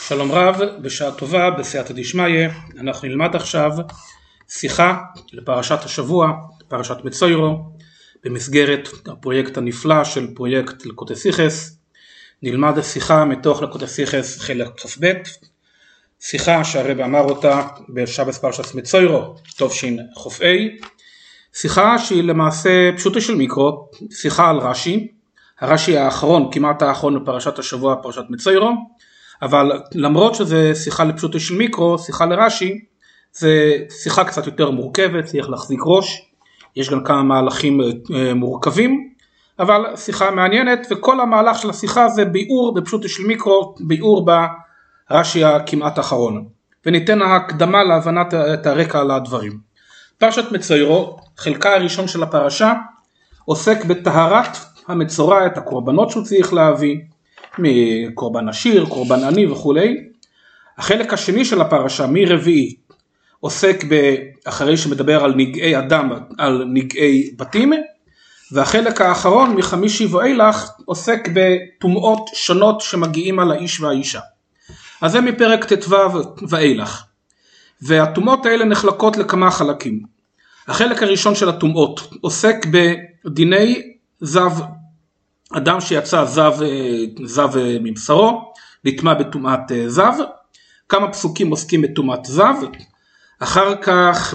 שלום רב, בשעה טובה, בסייעתא דשמיא. אנחנו נלמד עכשיו שיחה לפרשת השבוע, פרשת מצוירו, במסגרת הפרויקט הנפלא של פרויקט לקוטי שיחס. נלמד שיחה מתוך לקוטי שיחס חלק כ"ב, שיחה שהרב אמר אותה בשבס פרשת מצוירו, תשכ"ה, שיחה שהיא למעשה פשוטה של מיקרו, שיחה על רש"י, הרש"י האחרון, כמעט האחרון בפרשת השבוע, פרשת מצוירו, אבל למרות שזה שיחה לפשוטה של מיקרו, שיחה לרש"י, זה שיחה קצת יותר מורכבת, צריך להחזיק ראש, יש גם כמה מהלכים מורכבים, אבל שיחה מעניינת, וכל המהלך של השיחה זה ביאור בפשוטה של מיקרו, ביאור ברש"י הכמעט האחרון, וניתן הקדמה להבנת את הרקע על הדברים. פרשת מצוירו, חלקה הראשון של הפרשה, עוסק בטהרת המצורע, את הקורבנות שהוא צריך להביא, מקורבן עשיר, קורבן עני וכולי. החלק השני של הפרשה, מרביעי, עוסק אחרי שמדבר על נגעי אדם, על נגעי בתים, והחלק האחרון מחמישי ואילך עוסק בטומאות שונות שמגיעים על האיש והאישה. אז זה מפרק ט"ו ואילך, והטומאות האלה נחלקות לכמה חלקים. החלק הראשון של הטומאות עוסק בדיני זב, אדם שיצא זב מבשרו, נטמע בטומאת זב, כמה פסוקים עוסקים בטומאת זב, אחר כך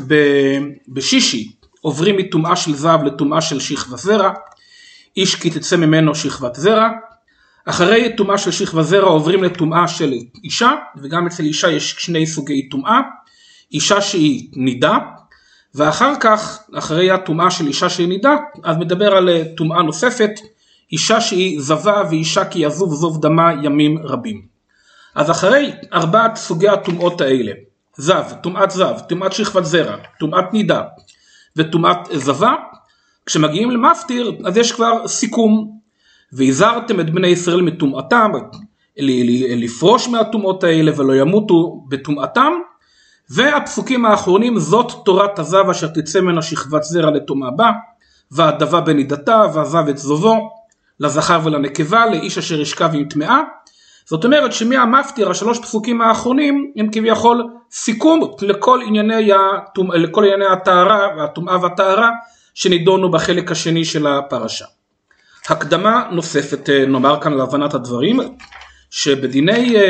בשישי עוברים מטומאה של זב לטומאה של שכבת זרע, איש כי תצא ממנו שכבת זרע, אחרי טומאה של שכבת זרע עוברים לטומאה של אישה, וגם אצל אישה יש שני סוגי טומאה, אישה שהיא נידה, ואחר כך אחרי הטומאה של אישה שהיא נידה, אז מדבר על טומאה נוספת, אישה שהיא זבה ואישה כי יזוב זוב דמה ימים רבים. אז אחרי ארבעת סוגי הטומאות האלה, זב, טומאת שכבת זרע, טומאת נידה וטומאת זבה, כשמגיעים למפטיר אז יש כבר סיכום, והזהרתם את בני ישראל מטומאתם, לפרוש מהטומאות האלה ולא ימותו בטומאתם, והפסוקים האחרונים, זאת תורת הזב אשר תצא ממנה שכבת זרע לטומאה בה, והדבה בנידתה ועזב את זובו, לזכר ולנקבה, לאיש אשר ישכב עם טמאה. זאת אומרת שמהמפטיר השלוש פסוקים האחרונים הם כביכול סיכום לכל ענייני הטהרה והטומאה והטהרה שנידונו בחלק השני של הפרשה. הקדמה נוספת נאמר כאן להבנת הדברים, שבדין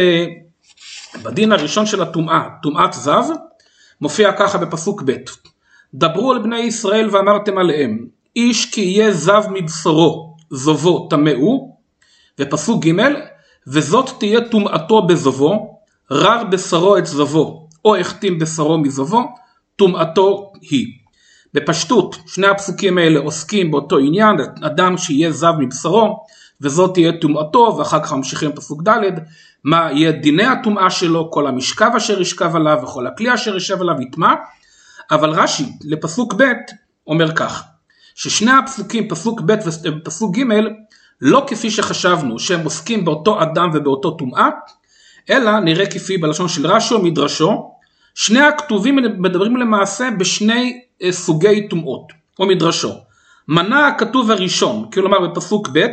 הראשון של הטומאה, טומאת זב, מופיע ככה בפסוק ב', דברו על בני ישראל ואמרתם עליהם, איש כי יהיה זב מבשרו, זובו טמאו, ופסוק ג' וזאת תהיה טומאתו בזובו, רר בשרו את זובו, או החתים בשרו מזובו, טומאתו היא. בפשטות, שני הפסוקים האלה עוסקים באותו עניין, אדם שיהיה זב מבשרו, וזאת תהיה טומאתו, ואחר כך ממשיכים פסוק ד', מה יהיה דיני הטומאה שלו, כל המשכב אשר ישכב עליו, וכל הכלי אשר ישב עליו יטמא. אבל רש"י לפסוק ב' אומר כך, ששני הפסוקים, פסוק ב' ופסוק ג', לא כפי שחשבנו שהם עוסקים באותו אדם ובאותו טומאה, אלא נראה כפי בלשון של רש"י ומדרשו, שני הכתובים מדברים למעשה בשני סוגי טומאות, או מדרשו. מנה הכתוב הראשון, כלומר בפסוק ב',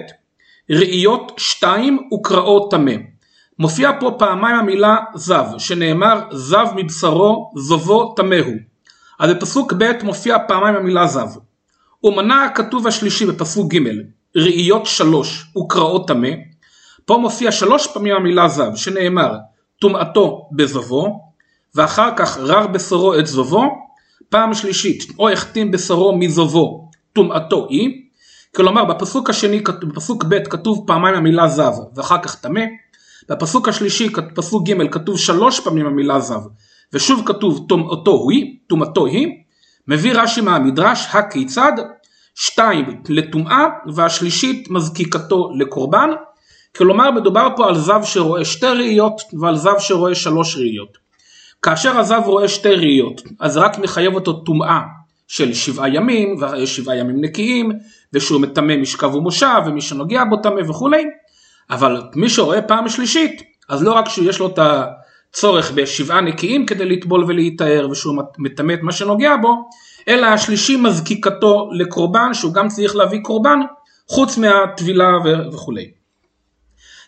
ראיות 2 וקראו טמא. מופיע פה פעמיים המילה זב, שנאמר זב מבשרו זובו טמאו. אז בפסוק ב' מופיע פעמיים המילה זב. ומנה הכתוב השלישי בפסוק ג', ראיות 3 וקראו טמא. פה מופיע 3 פעמים המילה זב, שנאמר טומאתו בזובו, ואחר כך רר בשרו את זובו, פעם שלישית, או החתים בשרו מזובו, טומאתו היא. כלומר בפסוק השני, בפסוק ב' כתוב פעמיים המילה זב, ואחר כך טמא. בפסוק השלישי, פסוק ג' כתוב 3 פעמים המילה זב, ושוב כתוב טומאתו היא. מביא רש"י מהמדרש, הכיצד? 2 לטומאה, והשלישית מזקיקתו לקורבן. כלומר מדובר פה על זב שרואה 2 ראיות, ועל זב שרואה 3 ראיות. כאשר הזב רואה 2 ראיות, אז רק מחייב אותו טומאה של 7 ימים, ו7 ימים נקיים, ושהוא מטמא משכב ומושב, ומי שנוגע בו טמא וכו'. אבל מי שרואה פעם שלישית, אז לא רק שיש לו את הצורך ב7 נקיים כדי לטבול ולהיטהר, ושהוא מטמא את מה שנוגע בו, אלא השלישי מזקיקתו לקורבן, שהוא גם צריך להביא קורבן, חוץ מהטבילה וכו'.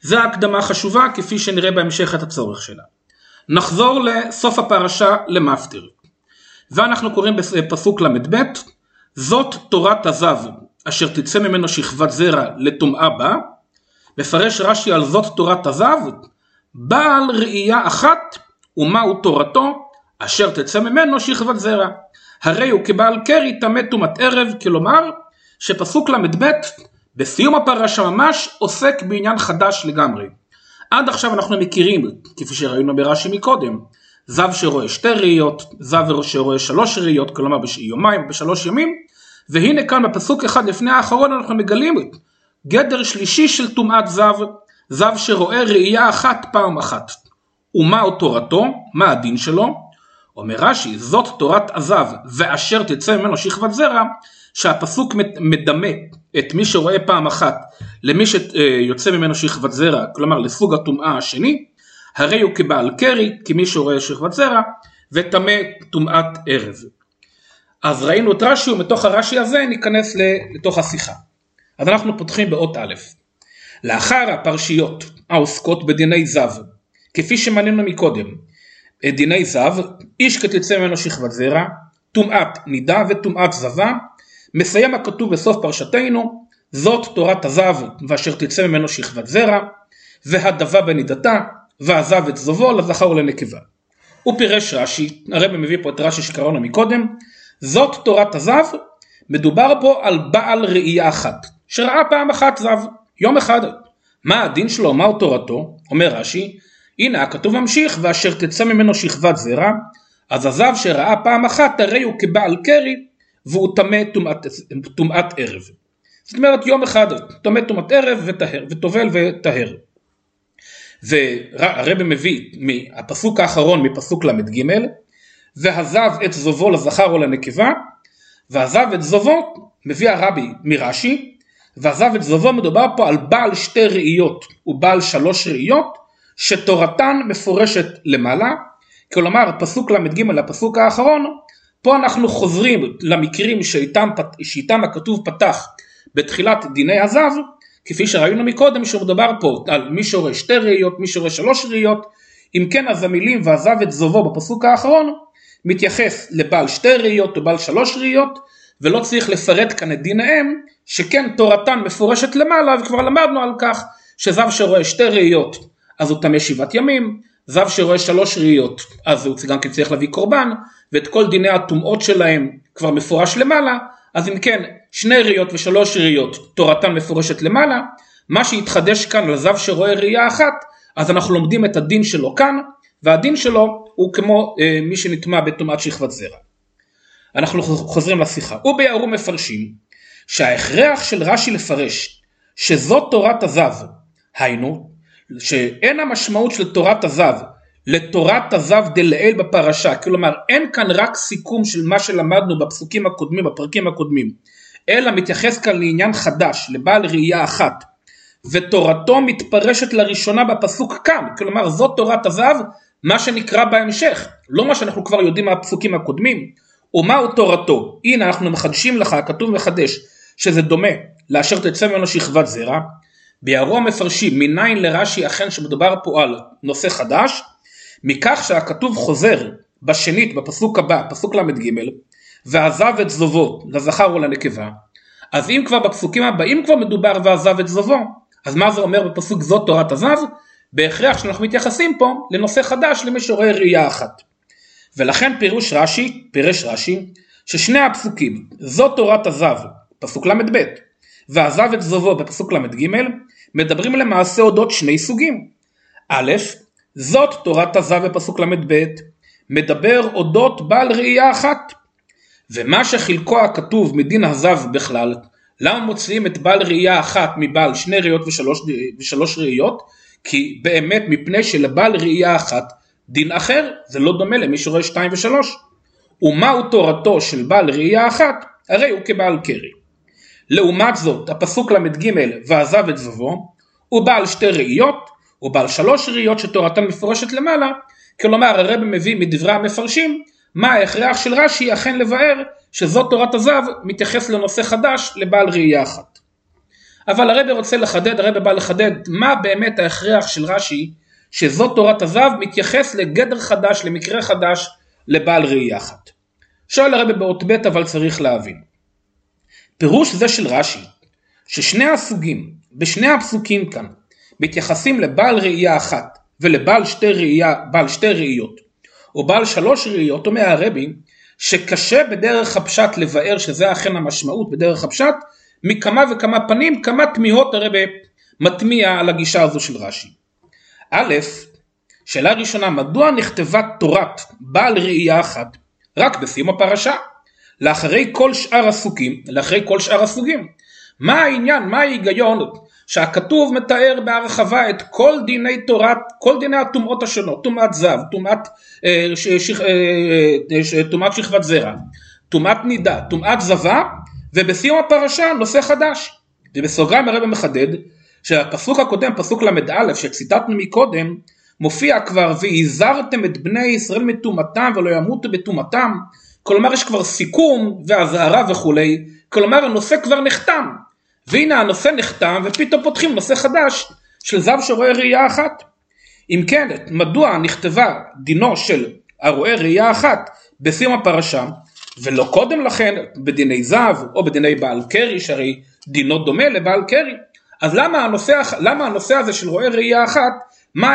זו הקדמה חשובה כפי שנראה בהמשך את הצורך שלה. נחזור לסוף הפרשה למפטיר. ואנחנו קוראים בפסוק למ"ב, זאת תורת הזב אשר תצא ממנו שכבת זרע לטומאה בה. מפרש רש"י על זאת תורת הזב, בעל ראייה אחת ומהו תורתו אשר תצא ממנו שכבת זרע. הרי הוא כבעל קרי טמא טומאת ערב, כלומר שפסוק למ"ב בסיום הפרשה ממש עוסק בעניין חדש לגמרי. עד עכשיו אנחנו מכירים, כפי שראינו ברש"י מקודם, זב שרואה 2 ראיות, זב שרואה 3 ראיות, כלומר ביומיים ב3 ימים, והנה כאן בפסוק אחד לפני האחרון אנחנו מגלים גדר שלישי של טומאת זב, זב שרואה ראייה אחת פעם אחת. ומהו תורתו? מה הדין שלו? אומר רש"י, זאת תורת הזב ואשר תצא ממנו שכבת זרע, שהפסוק מדמה את מי שרואה פעם אחת למי שיוצא ממנו שכבת זרע, כלומר לסוג הטומאה השני, הרי הוא כבעל קרי, כמי שרואה שכבת זרע, וטמא טומאת ערב. אז ראינו את רש"י, ומתוך הרש"י הזה ניכנס לתוך השיחה. אז אנחנו פותחים באות א'. לאחר הפרשיות העוסקות בדיני זב, כפי שמנינו מקודם, דיני זב, איש כתצא ממנו שכבת זרע, טומאת נידה וטומאת זבה, מסיים הכתוב בסוף פרשתנו, זאת תורת הזב ואשר תצא ממנו שכבת זרע, והדבה בנידתה, ועזב את זובו לזכר ולנקבה. הוא פירש רש"י, הרב מביא פה את רש"י שקראנו מקודם, זאת תורת הזב, מדובר פה על בעל ראייה אחת, שראה פעם אחת זב, יום אחד. מה הדין שלו, מהו תורתו? אומר רש"י, הנה הכתוב ממשיך, ואשר תצא ממנו שכבת זרע, אז הזב שראה פעם אחת, הרי הוא כבעל קרי, והוא טמא טומאת ערב. זאת אומרת יום אחד, טמא טומאת ערב וטובל וטהר. והרב מביא מהפסוק האחרון מפסוק למ"ג, ועזב את זובו לזכר או לנקבה, ועזב את זובו, מביא הרבי מרש"י, ועזב את זובו מדובר פה על בעל 2 ראיות ובעל 3 ראיות, שתורתן מפורשת למעלה, כלומר פסוק למ"ג לפסוק האחרון, פה אנחנו חוזרים למקרים שאיתם הכתוב פתח בתחילת דיני הזב, כפי שראינו מקודם שמדובר פה על מי שרואה 2 ראיות, מי שרואה 3 ראיות, אם כן אז המילים ועזב את זובו בפסוק האחרון, מתייחס לבעל 2 ראיות או בעל 3 ראיות, ולא צריך לפרט כאן את דיניהם, שכן תורתן מפורשת למעלה, וכבר למדנו על כך שזב שרואה 2 ראיות, אז הוא טמא 7 ימים, זב שרואה 3 ראיות, אז הוא גם צריך להביא קורבן, ואת כל דיני הטומאות שלהם כבר מפורש למעלה, אז אם כן 2 ראיות ו3 ראיות, תורתן מפורשת למעלה, מה שהתחדש כאן על זב שרואה ראייה אחת, אז אנחנו לומדים את הדין שלו כאן, והדין שלו הוא כמו מי שנטמא בטומאת שכבת זרע. אנחנו חוזרים לשיחה. וביארו מפרשים שההכרח של רש"י לפרש שזאת תורת הזב, היינו שאין המשמעות של תורת הזב לתורת הזב דלעיל בפרשה, כלומר אין כאן רק סיכום של מה שלמדנו בפסוקים הקודמים, בפרקים הקודמים, אלא מתייחס כאן לעניין חדש, לבעל ראייה אחת, ותורתו מתפרשת לראשונה בפסוק כאן, כלומר זאת תורת הזב, מה שנקרא בהמשך, לא מה שאנחנו כבר יודעים מהפסוקים הקודמים. ומהו תורתו? הנה אנחנו מחדשים לך, הכתוב מחדש, שזה דומה לאשר תצא ממנו שכבת זרע. ביארו המפרשים, מניין לרש"י אכן שמדובר פה על נושא חדש, מכך שהכתוב חוזר בשנית בפסוק הבא, פסוק למ"ג, ועזב את זובו לזכר ולנקבה. אז אם כבר בפסוקים הבאים כבר מדובר ועזב את זובו, אז מה זה אומר בפסוק זאת תורת הזב? בהכרח שאנחנו מתייחסים פה לנושא חדש למי שרואה ראייה אחת. ולכן פירש רש"י ששני הפסוקים, זאת תורת הזב, פסוק למ"ב, ועזב את זובו בפסוק למ"ג, מדברים למעשה אודות 2 סוגים. א', זאת תורת הזב בפסוק למ"ב, מדבר אודות בעל ראייה אחת. ומה שחלקו הכתוב מדין הזב בכלל, למה מוציאים את בעל ראייה אחת מבעל 2 ראיות ו3 ראיות? כי באמת מפני שלבעל ראייה אחת דין אחר, זה לא דומה למי שרואה 2 ו3. ומהו תורתו של בעל ראייה אחת? הרי הוא כבעל קרי. לעומת זאת, הפסוק למ"ג ועזב את זובו, הוא בעל 2 ראיות, הוא בעל 3 ראיות שתורתן מפורשת למעלה, כלומר הרב מביא מדברי המפרשים, מה ההכרח של רש"י אכן לבאר שזאת תורת הזב מתייחס לנושא חדש לבעל ראייה אחת. אבל הרב רוצה לחדד, הרב בא לחדד מה באמת ההכרח של רש"י, שזאת תורת הזב מתייחס לגדר חדש, למקרה חדש, לבעל ראייה אחת. שואל הרב באות ב' אבל צריך להבין. פירוש זה של רש"י, ששני הסוגים, בשני הפסוקים כאן, מתייחסים לבעל ראייה אחת, ולבעל שתי ראיות, או בעל שלוש ראיות, אומר הרבי, שקשה בדרך הפשט לבאר שזה אכן המשמעות בדרך הפשט, מכמה וכמה פנים, כמה תמיהות הרבי מטמיע על הגישה הזו של רש"י. א', שאלה ראשונה, מדוע נכתבה תורת בעל ראייה אחת רק בסיום הפרשה, לאחרי כל שאר הסוגים? מה העניין, מה ההיגיון שהכתוב מתאר בהרחבה את כל דיני תורת, כל דיני הטומאות השונות, טומאת זב, טומאת שכבת זרע, טומאת נידה, טומאת זבה, ובסיום הפרשה נושא חדש. ובסוגריים הרב מחדד שהפסוק הקודם, פסוק למד א' שציטטנו מקודם, מופיע כבר והזהרתם את בני ישראל מטומאתם ולא ימותו בטומאתם, כלומר יש כבר סיכום והזהרה וכולי, כלומר הנושא כבר נחתם, והנה הנושא נחתם ופתאום פותחים נושא חדש של זב שרואה ראייה אחת. אם כן, מדוע נכתבה דינו של הרואה ראייה אחת בסיום הפרשה, ולא קודם לכן בדיני זב או בדיני בעל קרי, שהרי דינו דומה לבעל קרי? אז למה הנושא הזה של רואה ראייה אחת, מה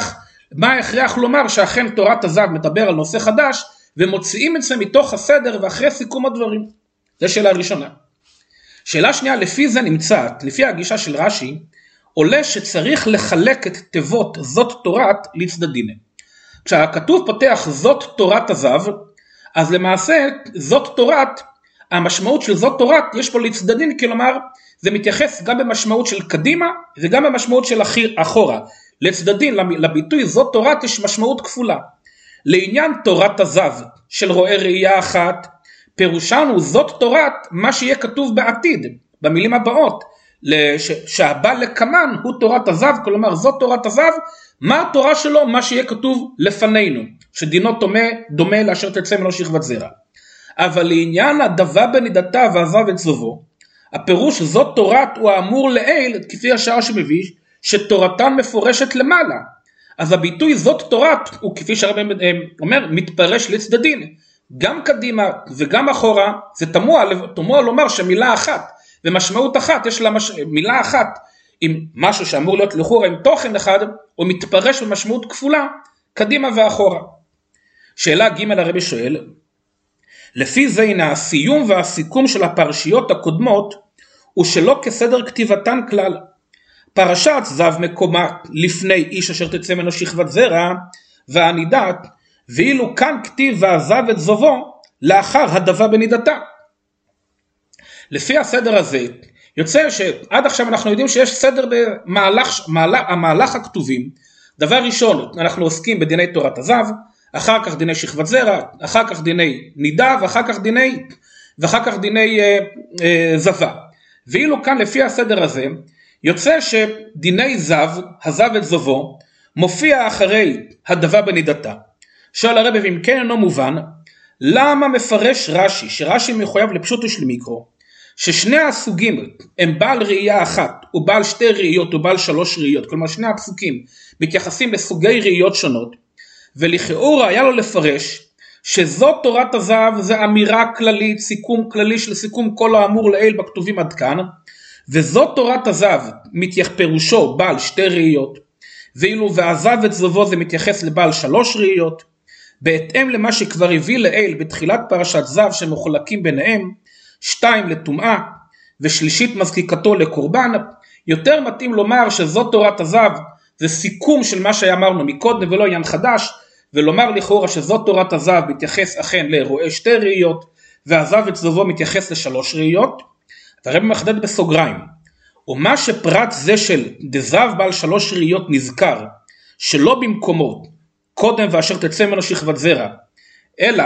ההכרח לומר שאכן תורת הזב מדבר על נושא חדש, ומוציאים את זה מתוך הסדר ואחרי סיכום הדברים? זו שאלה ראשונה. שאלה שנייה, לפי זה נמצאת, לפי הגישה של רש"י, עולה שצריך לחלק את תיבות זאת תורת לצדדים. כשהכתוב פותח זאת תורת הזב, אז למעשה זאת תורת, המשמעות של זאת תורת יש פה לצדדים, כלומר זה מתייחס גם במשמעות של קדימה וגם במשמעות של אחורה. לצדדים, לביטוי זאת תורת יש משמעות כפולה. לעניין תורת הזב של רואה ראייה אחת, פירושנו זאת תורת מה שיהיה כתוב בעתיד, במילים הבאות, שהבא לקמן הוא תורת הזב, כלומר זאת תורת הזב, מה התורה שלו? מה שיהיה כתוב לפנינו, שדינו דומה לאשר תצא ממנו שכבת זרע. אבל לעניין הדבה בנידתה ועזב את זובו, הפירוש זאת תורת הוא האמור לעיל, כפי השער שמביא, שתורתן מפורשת למעלה. אז הביטוי זאת תורת הוא כפי שהרב אומר מתפרש לצדדים, גם קדימה וגם אחורה. זה תמוה לומר שמילה אחת ומשמעות אחת, יש לה מילה אחת עם משהו שאמור להיות לכאורה עם תוכן אחד, הוא מתפרש במשמעות כפולה קדימה ואחורה. שאלה ג' הרבי שואל, לפי זה הנה הסיום והסיכום של הפרשיות הקודמות הוא שלא כסדר כתיבתן כלל. פרשת זב מקומה לפני איש אשר תצא ממנו שכבת זרע והנידת, ואילו כאן כתיב ועזב את זובו לאחר הדבה בנידתה. לפי הסדר הזה יוצא שעד עכשיו אנחנו יודעים שיש סדר במהלך הכתובים. דבר ראשון אנחנו עוסקים בדיני תורת הזב, אחר כך דיני שכבת זרע, אחר כך דיני נידה ואחר כך דיני זבה. ואילו כאן לפי הסדר הזה יוצא שדיני זב, הזב את זובו, מופיע אחרי הדבה בנידתה. שואל הרב, אם כן אינו מובן, למה מפרש רש"י, שרש"י מחויב לפשוט ושלמיקרו, ששני הסוגים הם בעל ראייה אחת, או בעל שתי ראיות, או בעל שלוש ראיות, כלומר שני הפסוקים מתייחסים לסוגי ראיות שונות, ולכאורה היה לו לפרש שזאת תורת הזב זה אמירה כללית, סיכום כללי של סיכום כל האמור לעיל בכתובים עד כאן, וזאת תורת הזב פירושו בעל שתי ראיות, ואילו ועזב את זובו זה מתייחס לבעל שלוש ראיות, בהתאם למה שכבר הביא לעיל בתחילת פרשת זב שמחולקים ביניהם, 2 לטומאה ושלישית מזקיקתו לקורבן. יותר מתאים לומר שזאת תורת הזב זה סיכום של מה שאמרנו מקודם ולא עניין חדש, ולומר לכאורה שזאת תורת הזב מתייחס אכן לרואה שתי ראיות, ועזב את זובו מתייחס לשלוש ראיות. והרב מחדד בסוגריים, ומה שפרט זה של דזב בעל שלוש ראיות נזכר שלא במקומו קודם ואשר תצא ממנו שכבת זרע, אלא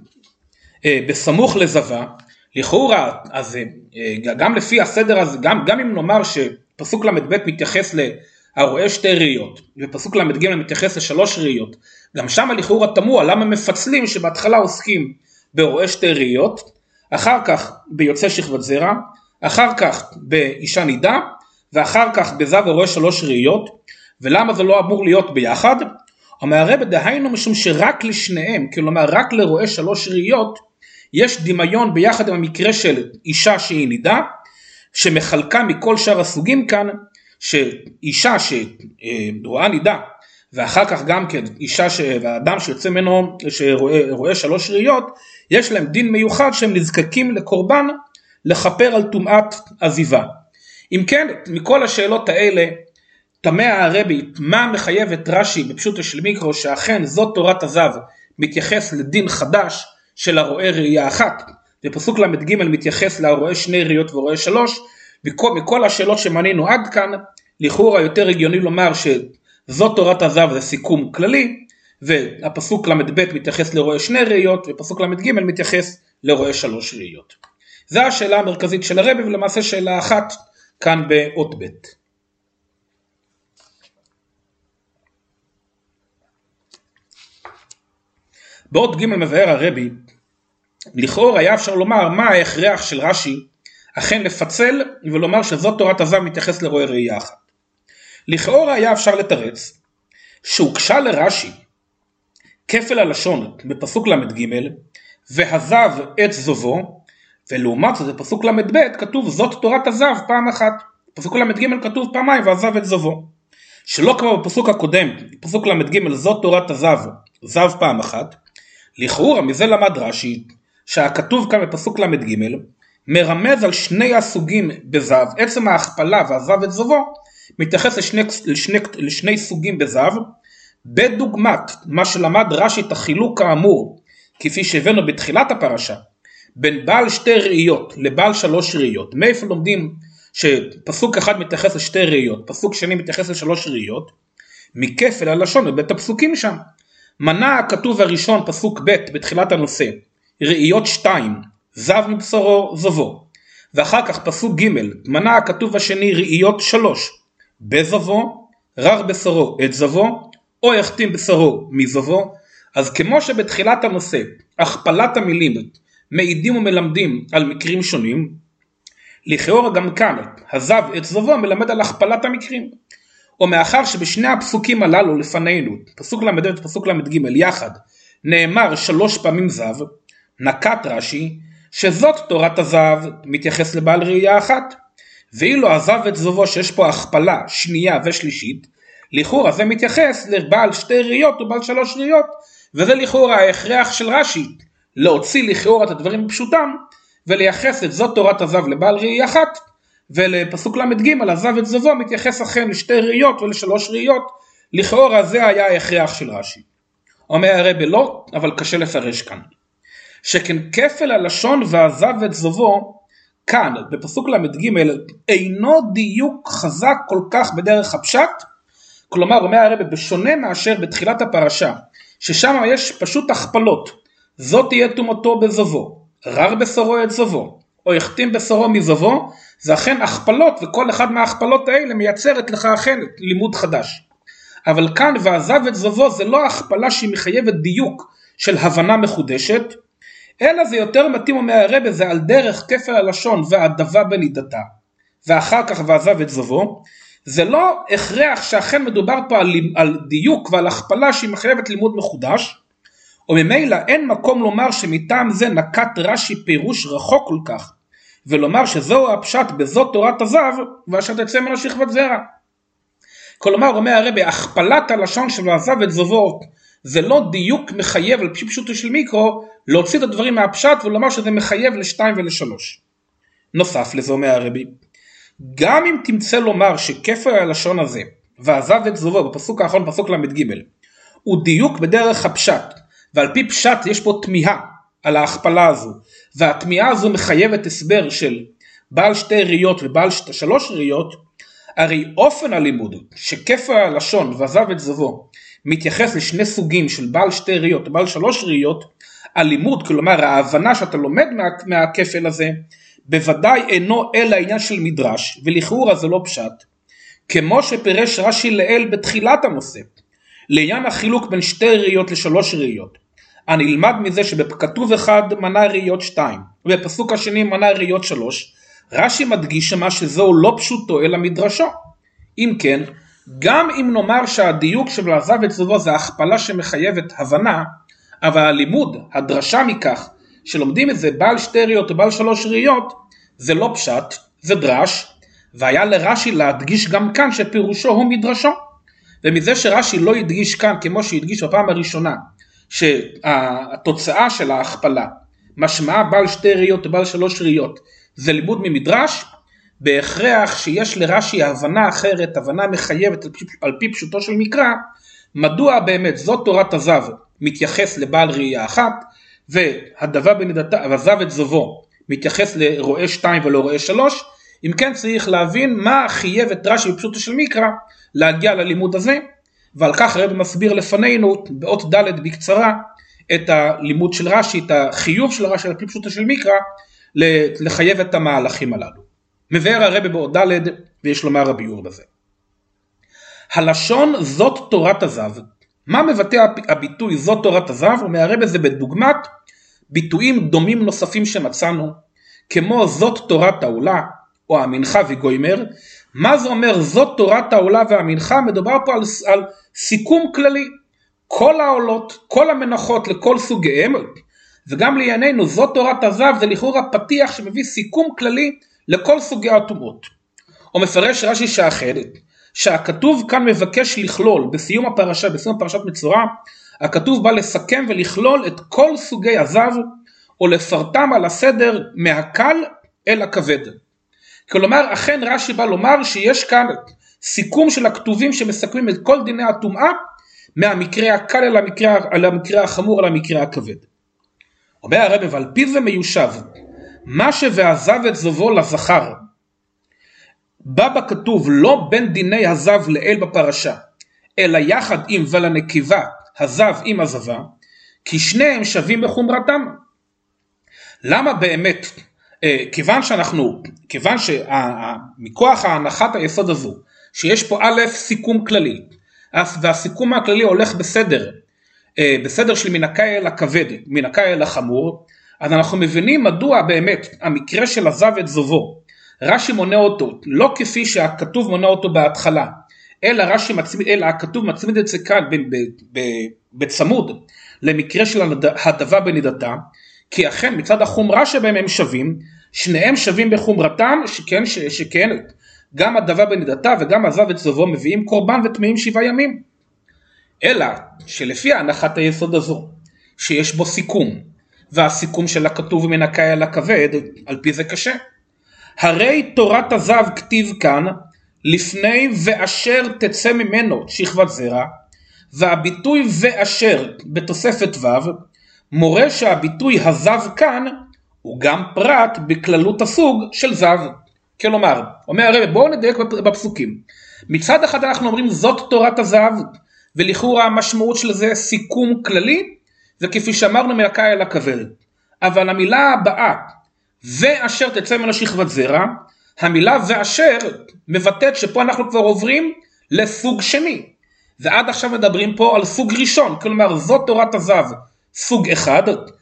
בסמוך לזבה, לכאורה, אז גם לפי הסדר הזה, גם אם נאמר שפסוק למד ב' מתייחס להרואה שתי ראיות, ופסוק למד ג' מתייחס לשלוש ראיות, גם שם לכאורה תמוה למה מפצלים שבהתחלה עוסקים ברואה שתי ראיות, אחר כך ביוצא שכבת זרע, אחר כך באישה נידה, ואחר כך בזב ורואה 3 ראיות, ולמה זה לא אמור להיות ביחד? אומר הרב דהיינו משום שרק לשניהם, כלומר רק לרואה 3 ראיות, יש דמיון ביחד עם המקרה של אישה שהיא נידה, שמחלקה מכל שאר הסוגים כאן, שאישה שרואה נידה, ואחר כך גם כן אישה והאדם שיוצא ממנו שרואה 3 ראיות, יש להם דין מיוחד שהם נזקקים לקורבן לכפר על טומאת עזיבה. אם כן, מכל השאלות האלה, תמה הרבי מה מחייב את רש"י בפשוטו של מיקרו שאכן זאת תורת הזב מתייחס לדין חדש של הרואה ראייה אחת, ופסוק למד ג' מתייחס לרואה 2 ראיות ורואה 3, מכל השאלות שמנינו עד כאן, לכאורה יותר הגיוני לומר שזאת תורת הזב זה סיכום כללי, והפסוק למד ב' מתייחס לרואה 2 ראיות, ופסוק למד ג' מתייחס לרואה 3 ראיות. זו השאלה המרכזית של הרבי, ולמעשה שאלה אחת כאן באות ב'. באות ג' מבאר הרבי, לכאורה היה אפשר לומר מה ההכרח של רש"י, אכן לפצל ולומר שזאת תורת הזב מתייחס לרואה ראייה אחת. לכאורה היה אפשר לתרץ, שהוקשה לרש"י כפל הלשון בפסוק למד ג' והזב את זובו, ולעומת זאת בפסוק למד ב' כתוב זאת תורת הזב פעם אחת, בפסוק למד ג' כתוב פעמיים והזב את זובו, שלא כמו בפסוק הקודם, פסוק למד ג' זאת תורת הזב, זב פעם אחת. לכאורה מזה למד רש"י שהכתוב כאן בפסוק למד ג' מרמז על 2 הסוגים בזב, עצם ההכפלה והזב את זובו מתייחס לשני סוגים בזב, בדוגמת מה שלמד רש"י את החילוק האמור כפי שהבאנו בתחילת הפרשה בין בעל 2 ראיות לבעל 3 ראיות. מאיפה לומדים שפסוק אחד מתייחס ל2 ראיות, פסוק שני מתייחס ל3 ראיות? מכפל הלשון בבית הפסוקים שם. מנה הכתוב הראשון פסוק ב' בתחילת הנושא ראיות 2 זב מבשרו זובו, ואחר כך פסוק ג' מנה הכתוב השני ראיות 3 בזבו, רר בשרו את זבו, או יחתים בשרו מזבו. אז כמו שבתחילת הנושא הכפלת המילים מעידים ומלמדים על מקרים שונים, לכאורה גם כאן הזב את זבו מלמד על הכפלת המקרים. או מאחר שבשני הפסוקים הללו לפנינו, פסוק למד ופסוק למד ג' יחד, נאמר 3 פעמים זב, נקט רש"י שזאת תורת הזב מתייחס לבעל ראייה אחת, ואילו הזב את זבו שיש פה הכפלה שנייה ושלישית, לכאורה זה מתייחס לבעל 2 ראיות ובעל 3 ראיות, וזה לכאורה ההכרח של רש"י, להוציא לכאורה את הדברים בפשוטם, ולייחס את זאת תורת הזב לבעל ראייה אחת, ולפסוק למד ג' הזב את זבו מתייחס אכן ל2 ראיות ול3 ראיות, לכאורה זה היה ההכרח של רש"י. אומר הרבי לא, אבל קשה לפרש כאן. שכן כפל הלשון והזב את זבו, כאן בפסוק למד ג' אינו דיוק חזק כל כך בדרך הפשט, כלומר אומר הרבי בשונה מאשר בתחילת הפרשה, ששם יש פשוט הכפלות, זאת תהיה טומאתו בזבו, רר בשרו את זבו, או יחתים בשרו מזבו, זה אכן הכפלות, וכל אחד מההכפלות האלה מייצרת לך אכן לימוד חדש. אבל כאן ועזב את זבו זה לא הכפלה שהיא מחייבת דיוק של הבנה מחודשת, אלא זה יותר מתאים אומר הרבי, זה על דרך כפל הלשון והעדבה בנידתה, ואחר כך ועזב את זבו, זה לא הכרח שאכן מדובר פה על דיוק ועל הכפלה שהיא מחייבת לימוד מחודש, וממילא אין מקום לומר שמטעם זה נקט רש"י פירוש רחוק כל כך, ולומר שזהו הפשט בזאת תורת הזב, ואשר תצא ממנו שכבת זרע. כלומר אומר הרבי, הכפלת הלשון של ועזב את זבו, זה לא דיוק מחייב על פשוטו של מיקרו, להוציא את הדברים מהפשט ולומר שזה מחייב ל2 ול3. נוסף לזה אומר הרבי, גם אם תמצא לומר שכפל הלשון הזה, ועזב את זבו בפסוק האחרון פסוק למד ג' הוא דיוק בדרך הפשט, ועל פי פשט יש פה תמיהה על ההכפלה הזו, והתמיהה הזו מחייבת הסבר של בעל 2 ראיות ובעל 3 ראיות, הרי אופן הלימוד שכפל הלשון ועזב את זבו מתייחס לשני סוגים של בעל 2 ראיות ובעל 3 ראיות, הלימוד, כלומר ההבנה שאתה לומד מהכפל הזה, בוודאי אינו אלא העניין של מדרש, ולכאורה זה לא פשט, כמו שפירש רש"י לאל בתחילת הנושא, לעניין החילוק בין 2 ראיות ל3 ראיות. הנלמד מזה שבכתוב אחד מנה ראיות 2, ובפסוק השני מנה ראיות 3, רש"י מדגיש שמה שזהו לא פשוטו אלא מדרשו. אם כן, גם אם נאמר שהדיוק של עזב את זבו זה הכפלה שמחייבת הבנה, אבל הלימוד, הדרשה מכך, שלומדים את זה בעל 2 ראיות או בעל 3 ראיות, זה לא פשט, זה דרש, והיה לרש"י להדגיש גם כאן שפירושו הוא מדרשו. ומזה שרש"י לא ידגיש כאן כמו שהדגיש בפעם הראשונה, שהתוצאה של ההכפלה משמעה בעל 2 ראיות או בעל 3 ראיות, זה לימוד ממדרש, בהכרח שיש לרש"י הבנה אחרת, הבנה מחייבת על פי פשוטו של מקרא, מדוע באמת זאת תורת הזב מתייחס לבעל ראייה אחת, והדבר בנידתה, ועזב את זבו, מתייחס לרואה 2 ולא רואה 3, אם כן צריך להבין מה חייב את רש"י בפשוטו של מקרא להגיע ללימוד הזה, ועל כך הרב מסביר לפנינו באות ד' בקצרה את הלימוד של רש"י, את החיוב של רש"י על פי פשוטו של מקרא, לחייב את המהלכים הללו. מבאר הרב באות ד' ויש לומר הביאור בזה. הלשון זאת תורת הזב, מה מבטא הביטוי זאת תורת הזב? אומר הרב זה בדוגמת ביטויים דומים נוספים שמצאנו, כמו זאת תורת העולה או המנחה וגוימר. מה זה אומר זאת תורת העולה והמנחה? מדובר פה על סיכום כללי, כל העולות, כל המנחות לכל סוגיהם, וגם לענייננו זאת תורת הזב זה לכאורה פתיח שמביא סיכום כללי לכל סוגי הטומאות. או מפרש רש"י שאחרת, שהכתוב כאן מבקש לכלול בסיום הפרשה, בסיום פרשת מצורע, הכתוב בא לסכם ולכלול את כל סוגי הזב, או לפרטם על הסדר מהקל אל הכבד. כלומר, אכן רש"י בא לומר שיש כאן סיכום של הכתובים שמסכמים את כל דיני הטומאה, מהמקרה הקל אל המקרה החמור, אל המקרה הכבד. אומר הרב, אבל פי זה מיושב, מה שוועזב את זבו לזכר, בא בכתוב לא בין דיני הזב לאל בפרשה, אלא יחד עם ולנקבה, הזב עם הזבה, כי שניהם שווים בחומרתם. למה באמת? כיוון שמכוח ההנחת היסוד הזו, שיש פה א' סיכום כללי, והסיכום הכללי הולך בסדר של מן הקל אל הכבד, מן הקל אל החמור, אז אנחנו מבינים מדוע באמת המקרה של הזב את זבו, רש"י מונה אותו, לא כפי שהכתוב מונה אותו בהתחלה, אלא הכתוב מצמיד את זה כאן בצמוד למקרה של הדבה בנידתה, כי אכן מצד החומרה שבהם הם שווים, שניהם שווים בחומרתם, שכן גם הדבה בנידתה וגם הזב את זבו מביאים קורבן וטמאים 7 ימים. אלא שלפי הנחת היסוד הזו, שיש בו סיכום, והסיכום של הכתוב מן הקל אל הכבד, על פי זה קשה. הרי תורת הזב כתיב כאן, לפני ואשר תצא ממנו שכבת זרע, והביטוי ואשר בתוספת ו' מורה שהביטוי הזב כאן הוא גם פרט בכללות הסוג של זב. כלומר, אומר הרב, בואו נדייק בפסוקים. מצד אחד אנחנו אומרים זאת תורת הזב, ולכאורה המשמעות של זה סיכום כללי, וכפי שאמרנו מהקל אל הכבד. אבל המילה הבאה, ואשר תצא ממנו שכבת זרע, המילה ואשר מבטאת שפה אנחנו כבר עוברים לסוג שני. ועד עכשיו מדברים פה על סוג ראשון, כלומר זאת תורת הזב סוג אחד,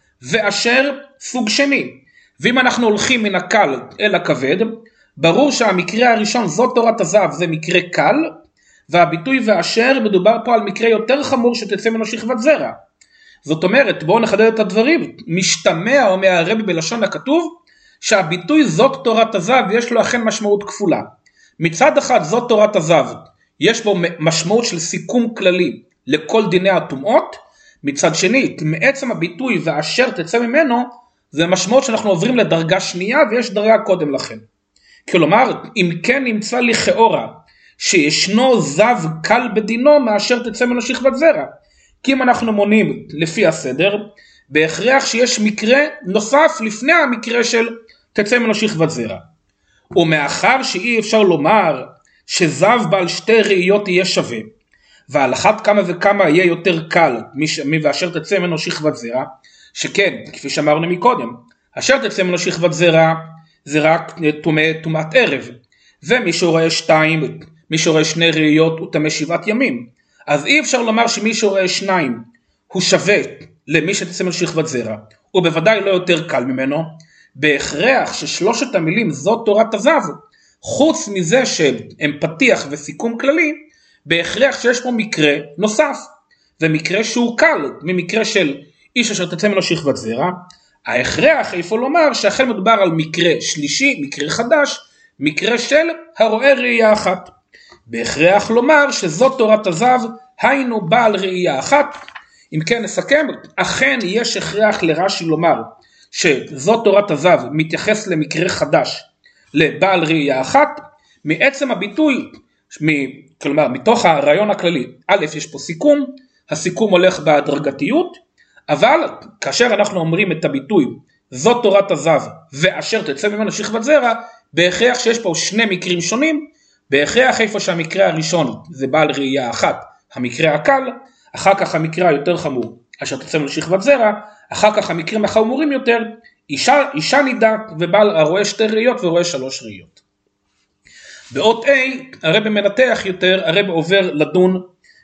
ואשר סוג שני. ואם אנחנו הולכים מן הקל אל הכבד, ברור שהמקרה הראשון זאת תורת הזב זה מקרה קל, והביטוי ואשר מדובר פה על מקרה יותר חמור שתצא ממנו שכבת זרע. זאת אומרת, בואו נחדד את הדברים, משתמע או מהרבי בלשון הכתוב, שהביטוי זאת תורת הזב יש לו אכן משמעות כפולה. מצד אחד זאת תורת הזב, יש בו משמעות של סיכום כללי לכל דיני הטומאות, מצד שני, מעצם הביטוי ואשר תצא ממנו, זה משמעות שאנחנו עוברים לדרגה שנייה ויש דרגה קודם לכן. כלומר, אם כן נמצא לכאורה שישנו זב קל בדינו מאשר תצא ממנו שכבת זרע. כי אם אנחנו מונים לפי הסדר, בהכרח שיש מקרה נוסף לפני המקרה של תצא ממנו שכבת זרע. ומאחר שאי אפשר לומר שזב בעל 2 ראיות יהיה שווה, ועל אחת כמה וכמה יהיה יותר קל מאשר תצא ממנו שכבת זרע, שכן, כפי שאמרנו מקודם, אשר תצא ממנו שכבת זרע זה רק טומאת ערב, ומי שרואה 2, מי שרואה 2 ראיות הוא טמא 7 ימים. אז אי אפשר לומר שמי שרואה 2 הוא שווה למי שתצא ממנו שכבת זרע, הוא בוודאי לא יותר קל ממנו, בהכרח ששלושת המילים זאת תורת הזב, חוץ מזה שהם פתיח וסיכום כללי, בהכרח שיש פה מקרה נוסף, ומקרה שהוא קל, ממקרה של איש אשר תצא ממנו שכבת זרע, ההכרח איפה לומר שאכן מדובר על מקרה שלישי, מקרה חדש, מקרה של הרואה ראייה אחת. בהכרח לומר שזאת תורת הזב, היינו בעל ראייה אחת. אם כן נסכם, אכן יש הכרח לרש"י לומר שזאת תורת הזב מתייחס למקרה חדש, לבעל ראייה אחת, מעצם הביטוי, כלומר מתוך הרעיון הכללי, א' יש פה סיכום, הסיכום הולך בהדרגתיות, אבל כאשר אנחנו אומרים את הביטוי זאת תורת הזב ואשר תצא ממנו שכבת זרע, בהכרח שיש פה שני מקרים שונים, בהכרח איפה שהמקרה הראשון זה בעל ראייה אחת, המקרה הקל, אחר כך המקרה היותר חמור, אשר תצא ממנו שכבת זרע, אחר כך המקרים החמורים יותר, אישה נידה ובעל הרואה שתי ראיות ורואה שלוש ראיות. באות A הרב מנתח יותר, הרב עובר לדון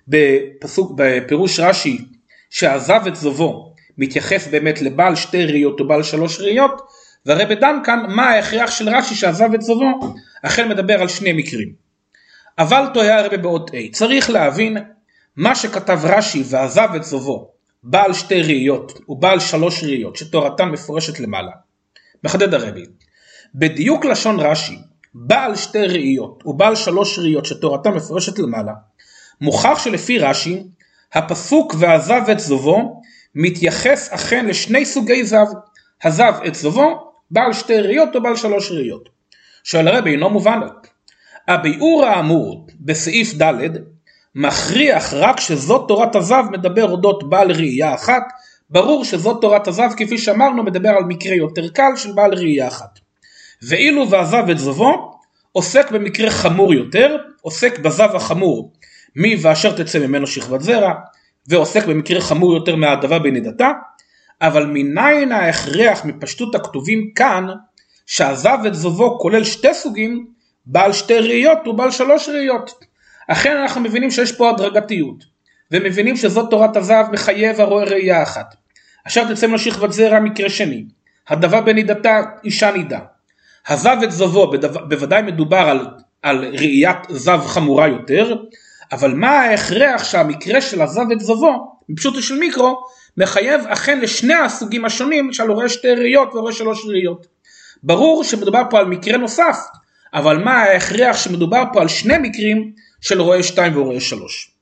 בפירוש רש"י שעזב את זובו מתייחס באמת לבעל שתי ראיות או בעל שלוש ראיות, והרב דן כאן מה ההכרח של רש"י שעזב את זובו, אכן מדבר על שני מקרים. אבל תוהה הרב באות A, צריך להבין מה שכתב רש"י ועזב את זובו, בעל שתי ראיות ובעל שלוש ראיות שתורתן מפורשת למעלה. מחדד הרבי, בדיוק לשון רש"י, בעל שתי ראיות ובעל שלוש ראיות שתורתן מפורשת למעלה, מוכח שלפי רש"י, הפסוק ועזב את זובו מתייחס אכן לשני סוגי זב, הזב את זובו, בעל שתי ראיות או בעל שלוש ראיות. שואל הרבי, אינו מובן. הביאור האמור בסעיף ד' מכריח רק שזאת תורת הזב מדבר אודות בעל ראייה אחת, ברור שזאת תורת הזב כפי שאמרנו מדבר על מקרה יותר קל של בעל ראייה אחת. ואילו ועזב את זובו עוסק במקרה חמור יותר, עוסק בזב החמור מי ואשר תצא ממנו שכבת זרע, ועוסק במקרה חמור יותר מהדבה בנידתה, אבל מניין ההכרח מפשטות הכתובים כאן, שעזב את זובו כולל שתי סוגים, בעל שתי ראיות ובעל שלוש ראיות. אכן אנחנו מבינים שיש פה הדרגתיות, ומבינים שזאת תורת הזב מחייב הרואה ראייה אחת. אשר תצא ממנו שכבת זרע מקרה שני, הדבה בנידתה אישה נידה. הזב את זובו בוודאי מדובר על ראיית זב חמורה יותר, אבל מה ההכרח שהמקרה של הזב את זובו, בפשוטו של מיקרו, מחייב אכן לשני הסוגים השונים של רואה שתי ראיות ורואה שלוש ראיות. ברור שמדובר פה על מקרה נוסף, אבל מה ההכרח שמדובר פה על שני מקרים של רואה שתיים ורואה שלוש.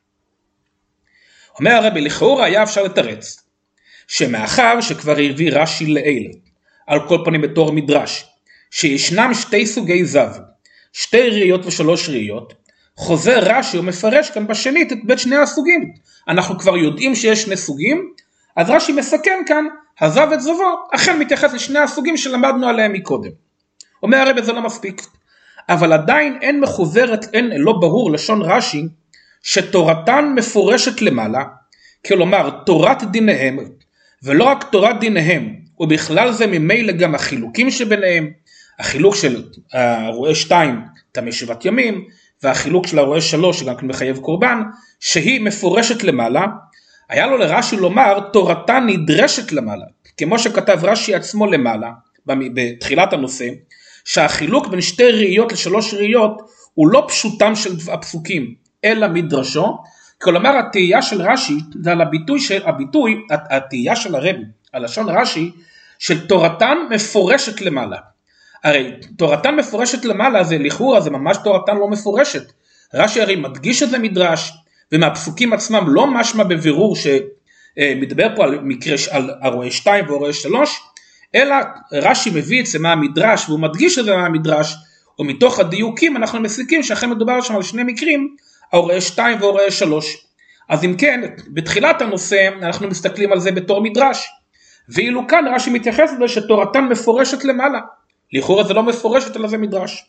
אומר הרבי, לכאורה היה אפשר לתרץ, שמאחר שכבר הביא רש"י לעיל, על כל פנים בתור מדרש, שישנם שתי סוגי זב, שתי ראיות ושלוש ראיות, חוזר רש"י ומפרש כאן בשנית את בית שני הסוגים. אנחנו כבר יודעים שיש שני סוגים, אז רש"י מסכם כאן, הזב את זובו, אכן מתייחס לשני הסוגים שלמדנו עליהם מקודם. אומר הרבי, זה לא מספיק. אבל עדיין אין מחוברת, לא ברור לשון רש"י, שתורתן מפורשת למעלה, כלומר תורת דיניהם, ולא רק תורת דיניהם, ובכלל זה ממילא גם החילוקים שביניהם, החילוק של הרואה 2 תמי 7 ימים, והחילוק של הרואה 3 שגם כן מחייב קורבן, שהיא מפורשת למעלה, היה לו לרש"י לומר תורתה נדרשת למעלה, כמו שכתב רש"י עצמו למעלה, בתחילת הנושא, שהחילוק בין שתי ראיות לשלוש ראיות, הוא לא פשוטם של הפסוקים, אלא מדרשו, כלומר התהייה של רש"י, זה על הביטוי, התהייה של הרבי, על לשון רש"י, של תורתן מפורשת למעלה. הרי תורתן מפורשת למעלה זה לכאורה, זה ממש תורתן לא מפורשת. רש"י הרי מדגיש את זה מדרש, ומהפסוקים עצמם לא משמע בבירור שמדבר פה על מקרה על הרואה 2 והרואה 3, אלא רש"י מביא את זה מהמדרש, והוא מדגיש את זה מהמדרש, ומתוך הדיוקים אנחנו מסיקים שאכן מדובר שם על שני מקרים, הרואה 2 והרואה 3. אז אם כן, בתחילת הנושא אנחנו מסתכלים על זה בתור מדרש, ואילו כאן רש"י מתייחס לזה שתורתן מפורשת למעלה, לכאורה זה לא מפורשת אלא זה מדרש.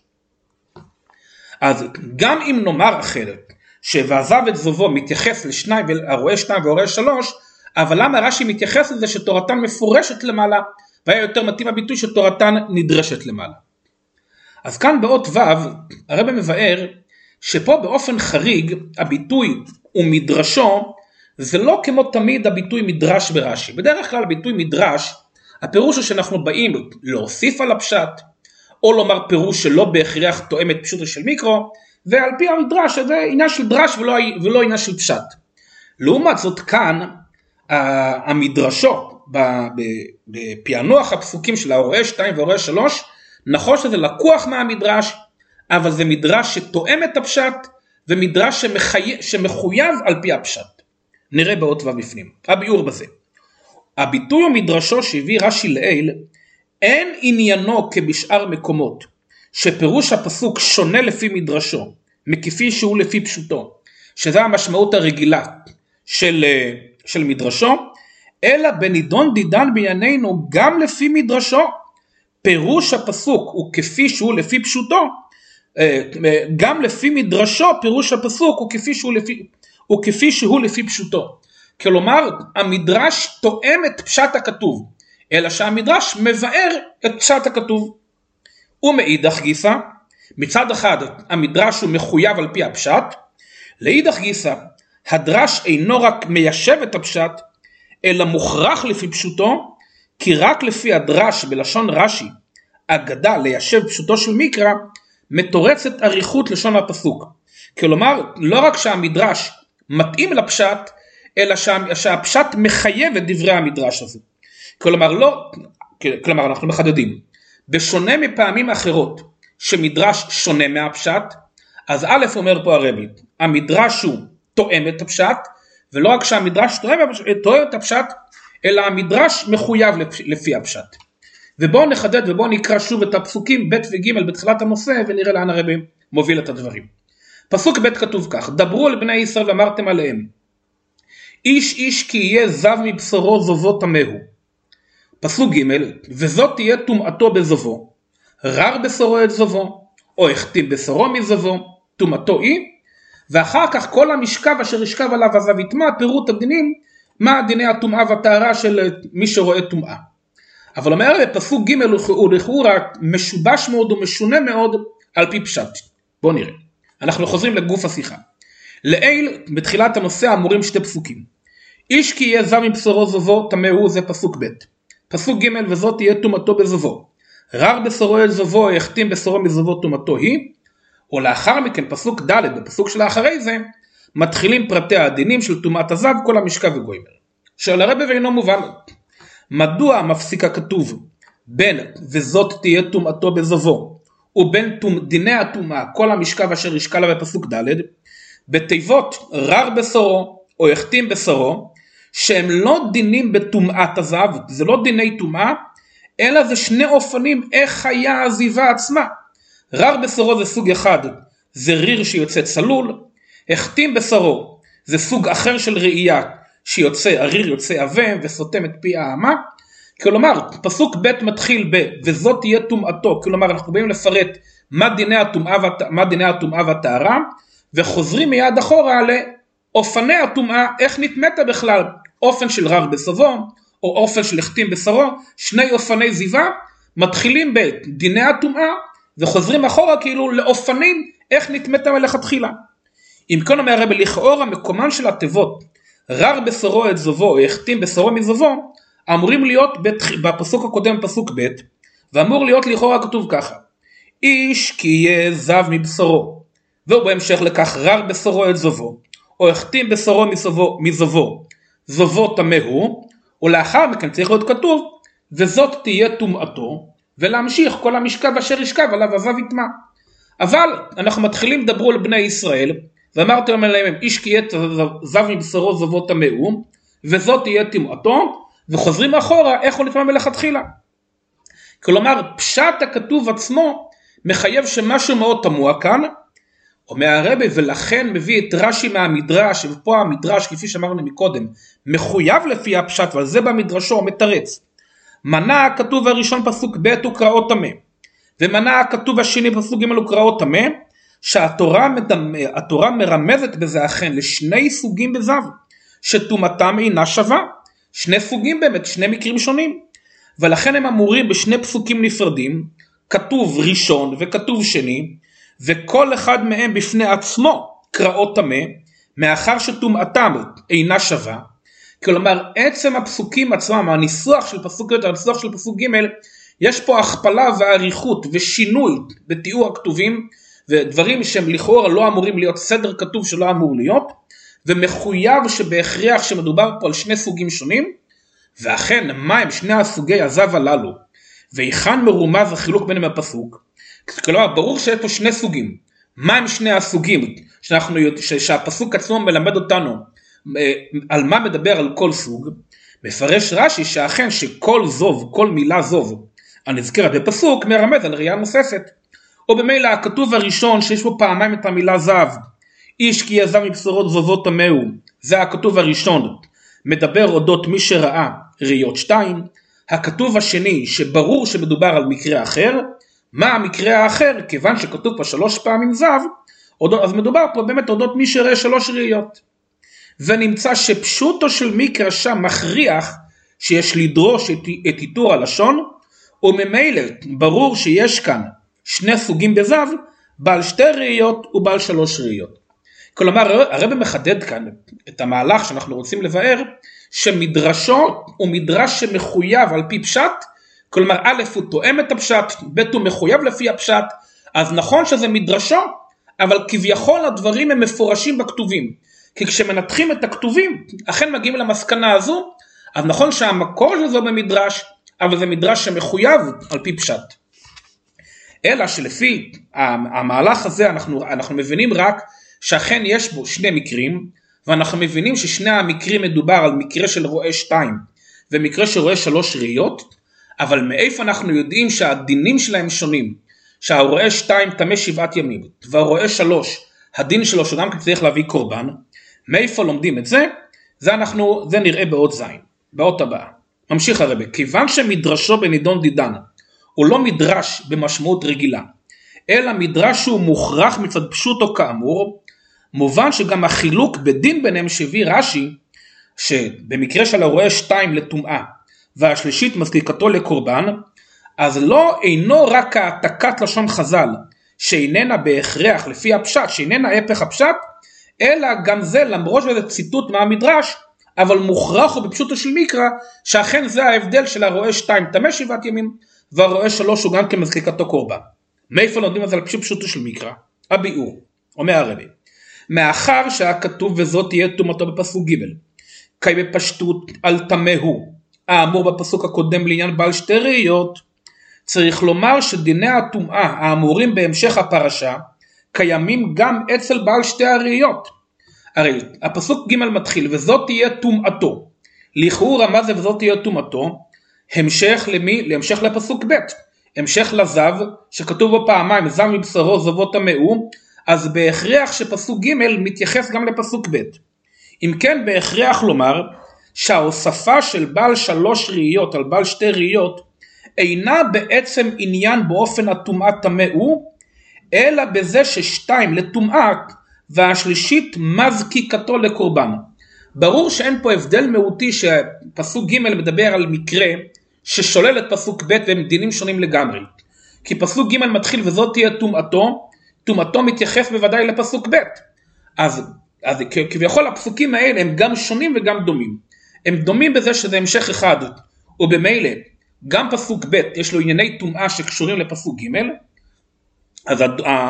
אז גם אם נאמר אחרת, שוועזב את זובו מתייחס לשניים, הרואה 2 והרואה 3, אבל למה רש"י מתייחס לזה שתורתן מפורשת למעלה, והיה יותר מתאים הביטוי שתורתן נדרשת למעלה. אז כאן באות ו' הרב מבאר שפה באופן חריג הביטוי ומדרשו זה לא כמו תמיד הביטוי מדרש ברש"י. בדרך כלל הביטוי מדרש הפירוש הוא שאנחנו באים להוסיף על הפשט, או לומר פירוש שלא בהכרח תואם את פשוטו של מיקרו, ועל פי המדרש זה עניין של דרש ולא עניין של פשט. לעומת זאת כאן, המדרשו, בפענוח הפסוקים של ההוראה 2 וההוראה 3, נכון שזה לקוח מהמדרש, אבל זה מדרש שתואם את הפשט, ומדרש שמחויב על פי הפשט. נראה באות ובפנים. הביאור בזה. הביטוי ומדרשו שהביא רש"י לעיל, אין עניינו כבשאר מקומות, שפירוש הפסוק שונה לפי מדרשו, מכפי שהוא לפי פשוטו, שזה המשמעות הרגילה של מדרשו, אלא בנידון דידן בענייננו גם לפי מדרשו, פירוש הפסוק הוא כפי שהוא לפי פשוטו, גם לפי מדרשו פירוש הפסוק הוא כפי שהוא לפי פשוטו. כלומר, המדרש תואם את פשט הכתוב, אלא שהמדרש מבאר את פשט הכתוב. ומאידך גיסא, מצד אחד המדרש הוא מחויב על פי הפשט, לאידך גיסא, הדרש אינו רק מיישב את הפשט, אלא מוכרח לפי פשוטו, כי רק לפי הדרש בלשון רש"י, אגדה ליישב פשוטו של מקרא, מתורצת אריכות לשון הפסוק. כלומר, לא רק שהמדרש מתאים לפשט, אלא שהפשט מחייב את דברי המדרש הזה. כלומר אנחנו מחדדים, בשונה מפעמים אחרות שמדרש שונה מהפשט, אז א' אומר פה הרבי, המדרש הוא תואם את הפשט, ולא רק שהמדרש תואם את הפשט, אלא המדרש מחויב לפי הפשט. ובואו נחדד ובואו נקרא שוב את הפסוקים ב' וג' בתחילת הנושא, ונראה לאן הרבי מוביל את הדברים. פסוק ב' כתוב כך, דברו על בני ישראל ואמרתם עליהם, איש איש כי יהיה זב מבשרו זובו תמהו. פסוק ג' וזאת תהיה טומאתו בזובו, רר בשרו את זובו, או החתים בשרו מזובו, טומאתו היא, ואחר כך כל המשכב אשר ישכב עליו הזב יטמא, פירוט הדינים, מה דיני הטומאה והטהרה של מי שרואה טומאה. אבל אומר בפסוק ג' הוא לכאורה משובש מאוד ומשונה מאוד על פי פשט. בואו נראה. אנחנו חוזרים לגוף השיחה. לעיל בתחילת הנושא אמורים שתי פסוקים. איש כי יהיה זב מבשרו זובו תמהו, זה פסוק ב'. פסוק ג' וזאת תהיה טומאתו בזובו, רר בשרו את זובו, החתים בשרו מזובו טומאתו היא. ולאחר מכן פסוק ד' בפסוק של האחרי זה מתחילים פרטי הדינים של טומאת הזב, כל המשכב וגוימר. שאל הרבי ואינו מובן, מדוע מפסיק הכתוב בין וזאת תהיה טומאתו בזובו ובין דיני הטומאה כל המשכב אשר ישקע לה בפסוק ד' בתיבות רר בשרו או החתים בשרו, שהם לא דינים בטומאת הזב, זה לא דיני טומאה, אלא זה שני אופנים איך היה הזיבה עצמה. רר בשרו זה סוג אחד, זה ריר שיוצא צלול, החתים בשרו זה סוג אחר של ראייה, הריר יוצא עבה וסותם את פי האמה. כלומר פסוק ב' מתחיל וזאת תהיה טומאתו, כלומר אנחנו באים לפרט מה דיני הטומאה והטהרה, וחוזרים מיד אחורה לאופני הטומאה, איך נתמתה בכלל, אופן של רר בשרו או אופן של החתים בשרו, שני אופני זיווה, מתחילים בדיני הטומאה וחוזרים אחורה כאילו לאופנים איך נתמתה מלכתחילה. אם כן אומר הרבי, לכאורה מקומן של התיבות רר בשרו את זובו או החתים בשרו מזובו אמורים להיות בפסוק הקודם פסוק ב', ואמור להיות לכאורה כתוב ככה, איש כי יהיה זב מבשרו, והוא בהמשך לכך רר בשרו את זובו או החתים בשרו מזובו, זובו תמהו, ולאחר מכן צריך להיות כתוב וזאת תהיה טומאתו, ולהמשיך כל המשכב אשר ישכב עליו הזב יטמא. אבל אנחנו מתחילים לדברו על בני ישראל, ואמרתם להם איש כי יהיה זב מבשרו זובו תמהו, וזאת תהיה טומאתו, וחוזרים אחורה איך הוא נטמא מלכתחילה. כלומר פשט הכתוב עצמו מחייב שמשהו מאוד תמוה כאן, אומר הרבי, ולכן מביא את רש"י מהמדרש, ופה המדרש כפי שאמרנו מקודם מחויב לפי הפשט, ועל זה במדרשו מתרץ. מנה הכתוב הראשון פסוק ב' הוא קראות טמא, ומנה הכתוב השני פסוק ג' הוא קראות טמא, שהתורה מרמזת בזה אכן לשני סוגים בזב, שטומאתם אינה שווה, שני סוגים באמת, שני מקרים שונים, ולכן הם אמורים בשני פסוקים נפרדים, כתוב ראשון וכתוב שני, וכל אחד מהם בפני עצמו קראות טמא, מאחר שטומאתם אינה שווה, כלומר עצם הפסוקים עצמם, הניסוח של פסוק ב' והניסוח של פסוק ג', יש פה הכפלה ועריכות ושינוי בתיאור הכתובים, ודברים שהם לכאורה לא אמורים להיות, סדר כתוב שלא אמור להיות, ומחויב שבהכרח שמדובר פה על שני סוגים שונים, ואכן מה הם שני הסוגי הזב הללו, והיכן מרומז החילוק ביניהם בפסוק. כלומר ברור שיש פה שני סוגים, מה הם שני הסוגים שהפסוק עצמו מלמד אותנו על מה מדבר על כל סוג. מפרש רש"י שאכן שכל זוב, כל מילה זוב הנזכרת בפסוק מרמז על ראייה נוספת, או במילא הכתוב הראשון שיש בו פעמיים את המילה זב, איש כי יזב מבשורות זובות טמאו, זה הכתוב הראשון, מדבר אודות מי שראה ראיות 2. הכתוב השני שברור שמדובר על מקרה אחר, מה המקרה האחר? כיוון שכתוב פה 3 פעמים זב, אז מדובר פה באמת אודות מי שראה 3 ראיות. ונמצא שפשוטו של מקרא שם מכריח שיש לדרוש את איתור הלשון, וממילא ברור שיש כאן שני סוגים בזב, בעל 2 ראיות ובעל 3 ראיות. כלומר הרב מחדד כאן את המהלך שאנחנו רוצים לבאר, שמדרשו הוא מדרש שמחויב על פי פשט, כלומר א' הוא תואם את הפשט, ב' הוא מחויב לפי הפשט, אז נכון שזה מדרשו, אבל כביכול הדברים הם מפורשים בכתובים, כי כשמנתחים את הכתובים, אכן מגיעים למסקנה הזו, אז נכון שהמקור של זה במדרש, אבל זה מדרש שמחויב על פי פשט. אלא שלפי המהלך הזה אנחנו מבינים רק שאכן יש בו 2 מקרים, ואנחנו מבינים ששני המקרים מדובר על מקרה של רואה 2 ומקרה של רואה 3 ראיות, אבל מאיפה אנחנו יודעים שהדינים שלהם שונים, שהרואה 2 טמא 7 ימים והרואה 3 הדין שלו שגם צריך להביא קורבן. מאיפה לומדים את זה? זה נראה באות זין, באות הבאה. ממשיך הרב, כיוון שמדרשו בנידון דידן הוא לא מדרש במשמעות רגילה, אלא מדרש שהוא מוכרח מצד פשוטו כאמור, מובן שגם החילוק בדין ביניהם שהביא רש"י, שבמקרה של הרואה 2 לטומאה והשלישית מזליקתו לקורבן, אז לא אינו רק העתקת לשון חז"ל שאיננה בהכרח לפי הפשט, שאיננה הפך הפשט, אלא גם זה למרות שזה ציטוט מהמדרש, אבל מוכרח הוא בפשוטו של מקרא שאכן זה ההבדל של הרואה 2 טמא 7 ימים והרואה 3 הוא גם כמזליקתו קורבן. מאיפה לומדים את זה על פשוטו של מקרא? הביאור, אומר הרבי, מאחר שהכתוב וזאת תהיה טומאתו בפסוק ג' כי בפשטות על טמאו האמור בפסוק הקודם לעניין בעל 2 ראיות, צריך לומר שדיני הטומאה האמורים בהמשך הפרשה קיימים גם אצל בעל 2 הראיות. הרי הפסוק ג' מתחיל וזאת תהיה טומאתו, לכאורה מה זה וזאת תהיה טומאתו? המשך למי? להמשך לפסוק ב', המשך לזב שכתוב בו פעמיים זב מבשרו זוות טמאו, אז בהכרח שפסוק ג' מתייחס גם לפסוק ב'. אם כן בהכרח לומר שההוספה של בעל 3 ראיות על בעל 2 ראיות אינה בעצם עניין באופן הטומאה טמאו, אלא בזה ש2 לטומאה והשלישית מזקיקתו לקורבן. ברור שאין פה הבדל מהותי שפסוק ג' מדבר על מקרה ששולל את פסוק ב' והם דינים שונים לגמרי, כי פסוק ג' מתחיל וזאת תהיה טומאתו, טומאתו מתייחס בוודאי לפסוק ב', אז כביכול הפסוקים האלה הם גם שונים וגם דומים. הם דומים בזה שזה המשך אחד, ובמילא גם פסוק ב' יש לו ענייני טומאה שקשורים לפסוק ג', אז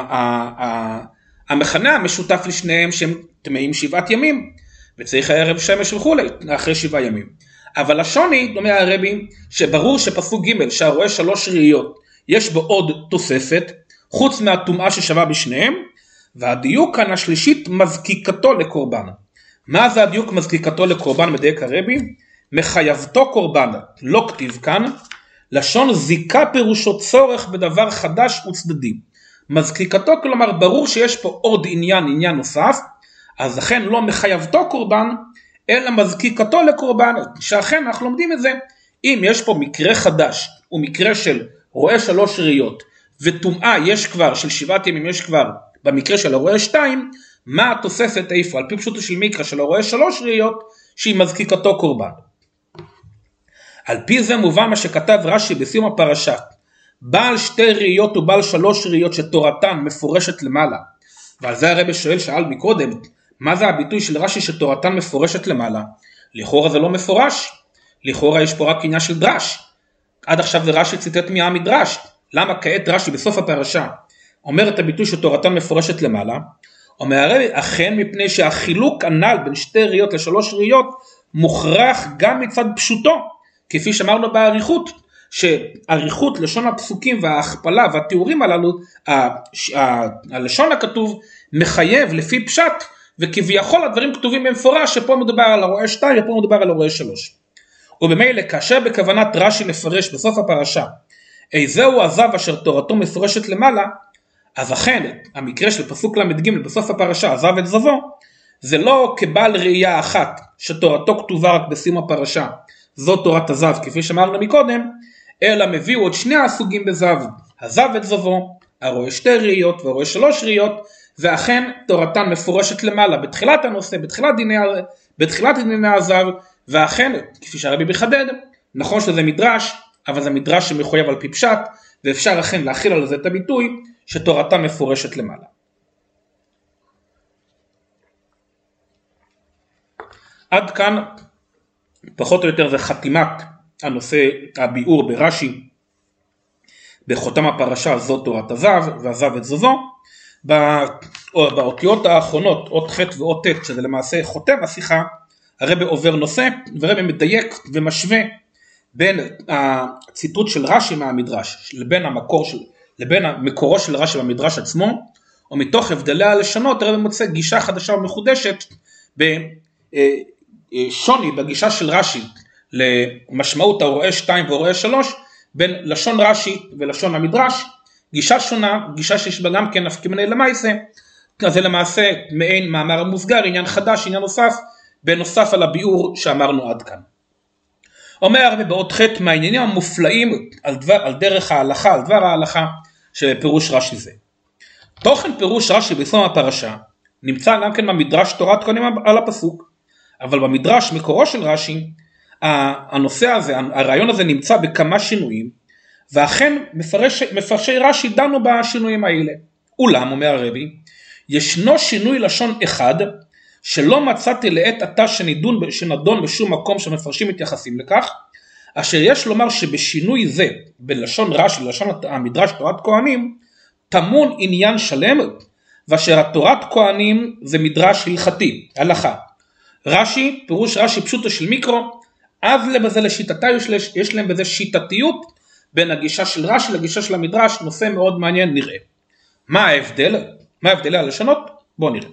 המכנה המשותף לשניהם שהם טמאים 7 ימים, וצריך הערב שמש וכולי, אחרי 7 ימים. אבל השוני, דומה הרבי, שברור שפסוק ג' שהרואה 3 ראיות, יש בו עוד תוספת, חוץ מהטומאה ששווה בשניהם, והדיוק כאן השלישית מזקיקתו לקורבן. מה זה הדיוק מזקיקתו לקורבן מדייק הרבי? מחייבתו קורבן, לא כתיב כאן, לשון זיקה פירושו צורך בדבר חדש וצדדי. מזקיקתו כלומר ברור שיש פה עוד עניין נוסף, אז לכן לא מחייבתו קורבן, אלא מזקיקתו לקורבן, שאכן אנחנו לומדים את זה, אם יש פה מקרה חדש, הוא מקרה של רואה 3 ראיות, וטומאה יש כבר, של 7 ימים יש כבר, במקרה של הרואה 2, מה התוספת איפה? על פי פשוטו של מקרא של הרואה 3 ראיות, שהיא מזקיקתו קורבן. על פי זה מובן מה שכתב רש"י בסיום הפרשה, בעל 2 ראיות ובעל 3 ראיות שתורתן מפורשת למעלה, ועל זה הרב שאל מקודם, מה זה הביטוי של רש"י שתורתן מפורשת למעלה? לכאורה זה לא מפורש, לכאורה יש פה רק עניין של דרש, עד עכשיו זה רש"י ציטט מהמדרש, למה כעת רש"י בסוף הפרשה אומר את הביטוי שתורתן מפורשת למעלה? אומר הרבי, אכן מפני שהחילוק הנ"ל בין שתי ראיות לשלוש ראיות מוכרח גם מצד פשוטו, כפי שאמרנו באריכות, שאריכות לשון הפסוקים וההכפלה והתיאורים הללו, הלשון הכתוב מחייב לפי פשט, וכביכול הדברים כתובים במפורש, שפה מדובר על הרואה 2 ופה מדובר על הרואה 3. ובמילא כאשר בכוונת רש"י לפרש בסוף הפרשה, איזהו עזב אשר תורתו מפורשת למעלה, אז אכן המקרה של פסוק למ"ג בסוף הפרשה, עזב את זבו, זה לא כבעל ראייה אחת שתורתו כתובה רק בסיום הפרשה, זו תורת הזב כפי שאמרנו מקודם, אלא מביאו עוד שני הסוגים בזב, הזב את זבו, הרואה 2 ראיות והרואה 3 ראיות, ואכן תורתן מפורשת למעלה בתחילת הנושא, בתחילת דיני הזב, ואכן כפי שהרבי מחדד, נכון שזה מדרש, אבל זה מדרש שמחויב על פי פשט, ואפשר אכן להכיל על זה את הביטוי שתורתן מפורשת למעלה. עד כאן פחות או יותר זה חתימת הנושא הביאור ברש"י בחותם הפרשה זו תורת הזב ועזב את זבו. באותיות האחרונות אות ח' ואות ט' שזה למעשה חותם השיחה, הרבי עובר נושא והרבי מדייק ומשווה בין הציטוט של רש"י מהמדרש לבין מקורו של רש"י במדרש עצמו, ומתוך הבדלי הלשונות הרבי מוצא גישה חדשה ומחודשת בשוני בגישה של רש"י למשמעות הרואה 2 והרואה 3 בין לשון רש"י ולשון המדרש, גישה שונה, גישה שיש בה גם כן נפקא מינה למעשה, אז זה למעשה מעין מאמר מוסגר, עניין חדש, עניין נוסף, בנוסף על הביאור שאמרנו עד כאן. אומר הרבה באות ח' מהעניינים המופלאים על דרך ההלכה, על דבר ההלכה שבפירוש רש"י זה. תוכן פירוש רש"י בסוף הפרשה נמצא גם כן במדרש תורת כהנים על הפסוק, אבל במדרש מקורו של רש"י, הנושא הזה, הרעיון הזה נמצא בכמה שינויים, ואכן מפרשי רש"י דנו בשינויים האלה. אולם, אומר הרבי, ישנו שינוי לשון אחד, שלא מצאתי לעת עתה שנדון בשום מקום שמפרשים מתייחסים לכך, אשר יש לומר שבשינוי זה, בלשון רש"י, ללשון המדרש תורת כהנים, טמון עניין שלם, ואשר התורת כהנים זה מדרש הלכתי, הלכה. רש"י, פירוש רש"י פשוטו של מיקרו, אז לבזה לשיטתה יש להם בזה שיטתיות, בין הגישה של רש"י לגישה של המדרש, נושא מאוד מעניין, נראה. מה ההבדל? מה ההבדלי הלשונות? בואו נראה.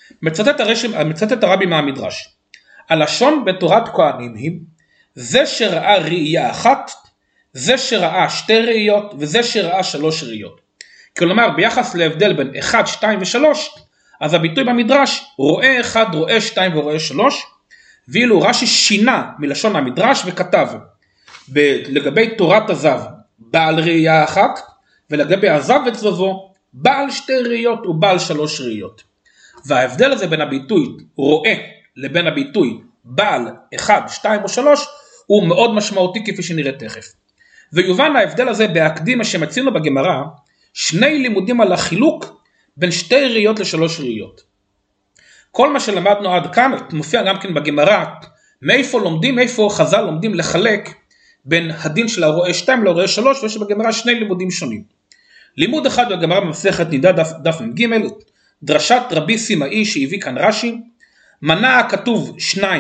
מצטט הרבי מהמדרש. הלשון בתורת כהנים היא, זה שראה ראייה אחת, זה שראה 2 ראיות, וזה שראה 3 ראיות. כלומר, ביחס להבדל בין 1, 2 ו-3, אז הביטוי במדרש, רואה 1, רואה 2 ורואה 3, ואילו רש"י שינה מלשון המדרש וכתב, לגבי תורת הזב, בעל ראייה אחת, ולגבי הזב את זבו, בעל 2 ראיות ובעל 3 ראיות. וההבדל הזה בין הביטוי רואה לבין הביטוי בעל 1, 2 או 3 הוא מאוד משמעותי כפי שנראה תכף. ויובן ההבדל הזה בהקדימה שמצינו בגמרא 2 לימודים על החילוק בין 2 ראיות ל3 ראיות. כל מה שלמדנו עד כאן מופיע גם כן בגמרא, מאיפה חז"ל לומדים לחלק בין הדין של הרואה 2 להרואה 3, ויש בגמרא 2 לימודים שונים. לימוד אחד בגמרא במסכת נידה דף מ"ג, דרשת רבי סימאי שהביא כאן רש"י, מנה הכתוב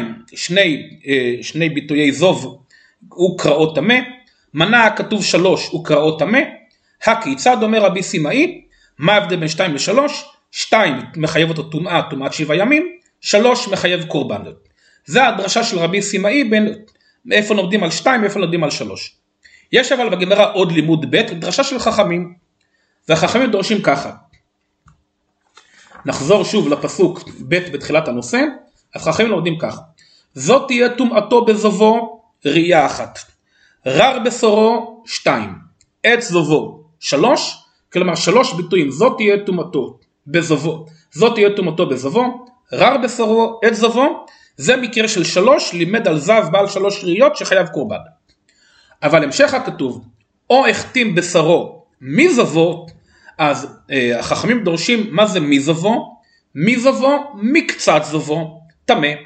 שני ביטויי זוב הוא קראות טמא, מנה הכתוב 3 הוא קראות טמא, הכיצד אומר רבי סימאי, מה ההבדל בין 2 ל-3? 2 מחייב אותו טומאת 7 ימים, 3 מחייב קורבן. זה הדרשה של רבי סימאי בין איפה לומדים על 2 ואיפה לומדים על 3. יש אבל בגמרא עוד לימוד ב', דרשה של חכמים, והחכמים דורשים ככה. נחזור שוב לפסוק ב' בתחילת הנושא, אז חכמים לומדים ככה. זאת תהיה טומאתו בזבו ראייה 1, רר בשורו 2, עץ זבו 3, כלומר 3 ביטויים, זאת תהיה טומאתו בזבו, זאת תהיה טומאתו בזבו, רר בשורו, עץ זבו, זה מקרה של 3, לימד על זב בעל 3 ראיות שחייב קורבן. אבל המשך הכתוב, או החתים בשרו מזבו, אז החכמים דורשים מה זה מזבו? מזבו מקצת זבו, טמא,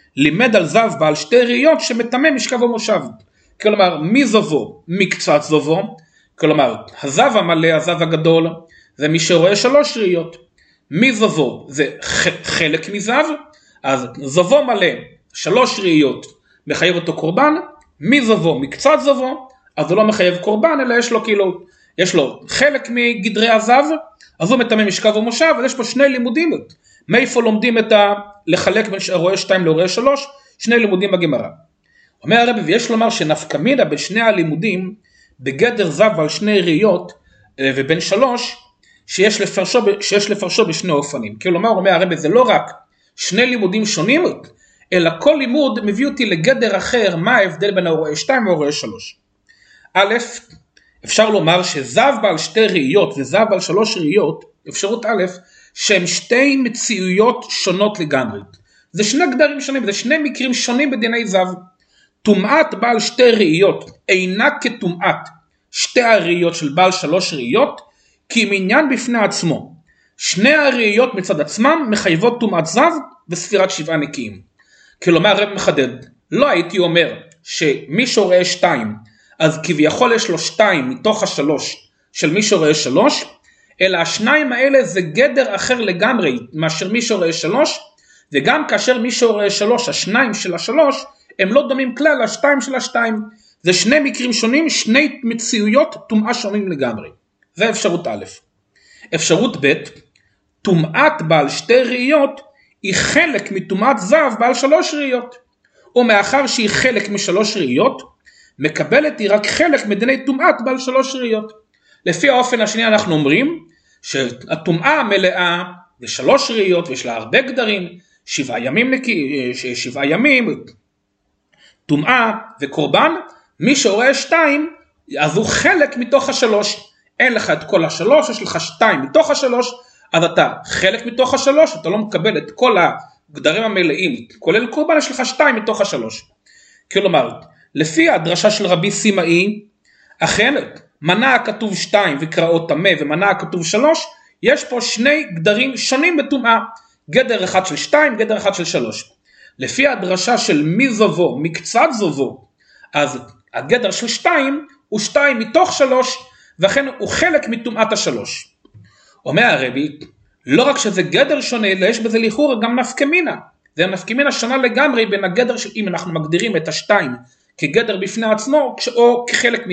לימד על זב בעל שתי ראיות שמטמא משכב ומושב. כלומר, מי זבו? מקצת זבו. כלומר, הזב המלא, הזב הגדול, זה מי שרואה 3 ראיות. מי זבו? זה חלק מזב, אז זבו מלא 3 ראיות מחייב אותו קורבן. מי זבו? מקצת זבו, אז הוא לא מחייב קורבן, אלא יש לו חלק מגדרי הזב, אז הוא מטמא משכב ומושב. אז יש פה 2 לימודים, מאיפה לומדים לחלק בין רואה 2 לרואה 3, 2 לימודים בגמרא. אומר הרבי, ויש לומר שנפקא מינה בין שני הלימודים, בגדר זב על 2 ראיות, ובין 3, שיש לפרשו בשני אופנים. כלומר, אומר הרבי, זה לא רק 2 לימודים שונים, אלא כל לימוד מביא אותי לגדר אחר, מה ההבדל בין הרואה 2 והרואה 3. א', אפשר לומר שזב בעל 2 ראיות וזב בעל 3 ראיות, אפשרות א', שהם 2 מציאויות שונות לגמרי. זה 2 גדרים שונים, זה 2 מקרים שונים בדיני זב. טומאת בעל 2 ראיות אינה כטומאת 2 הראיות של בעל 3 ראיות, כי אם עניין בפני עצמו. 2 הראיות מצד עצמם מחייבות טומאת זב וספירת 7 נקיים. כלומר, הרב מחדד, לא הייתי אומר שמי שרואה 2, אז כביכול יש לו 2 מתוך 3 של מי שרואה 3, אלא 2 האלה זה גדר אחר לגמרי מאשר מי שרואה 3, וגם כאשר מי שרואה 3, 2 של 3, הם לא דומים כלל ל2 של 2. זה 2 מקרים שונים, 2 מציאויות טומאה שונים לגמרי. זה אפשרות א'. אפשרות ב', טומאת בעל 2 ראיות היא חלק מטומאת זב בעל 3 ראיות. ומאחר שהיא חלק מ3 ראיות, מקבלת היא רק חלק מדיני טומאת בעל 3 ראיות. לפי האופן השני אנחנו אומרים שהטומאה המלאה זה 3 ראיות ויש לה הרבה גדרים, 7 ימים, טומאה וקורבן. מי שרואה 2 אז הוא חלק מתוך 3, אין לך את כל 3, יש לך 2 מתוך 3, אז אתה חלק מתוך 3, אתה לא מקבל את כל הגדרים המלאים, כולל קורבן, יש לך 2 מתוך 3. כלומר, לפי הדרשה של רבי סימאי, אכן מנה הכתוב 2 וקראו טמא, ומנה הכתוב 3, יש פה 2 גדרים שונים בטומאה, גדר אחד של 2, גדר אחד של 3. לפי הדרשה של מי זבו, מקצת זבו, אז הגדר של 2 הוא 2 מתוך 3, וכן הוא חלק מטומאת 3. אומר הרבי, לא רק שזה גדר שונה, אלא יש בזה לכאורה גם נפקא מינה. זה נפקא מינה שונה לגמרי בין הגדר אם אנחנו מגדירים את 2 כגדר בפני עצמו, או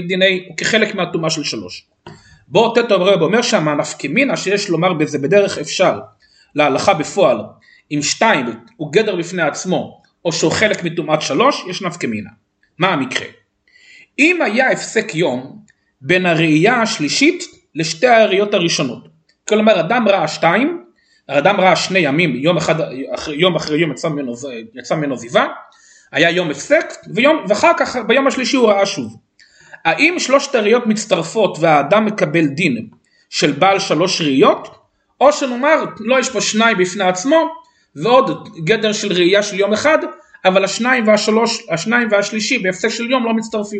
כחלק מהטומאה של 3. בואו תתו הרבי אומר שם, נפקא מינה שיש לומר בזה בדרך אפשר, להלכה בפועל, אם 2 הוא גדר בפני עצמו, או שהוא חלק מטומאת 3, יש נפקא מינה. מה המקרה? אם היה הפסק יום, בין הראייה השלישית לשתי הראיות הראשונות. כלומר, אדם ראה 2, אדם ראה 2 ימים, יום אחרי יום יצא ממנו זיווה, היה יום הפסק, ואחר כך ביום השלישי הוא ראה שוב. האם 3 הראיות מצטרפות והאדם מקבל דין של בעל 3 ראיות, או שנאמר, לא, יש פה 2 בפני עצמו, ועוד גדר של ראייה של יום אחד, אבל השניים והשלישי בהפסק של יום לא מצטרפים.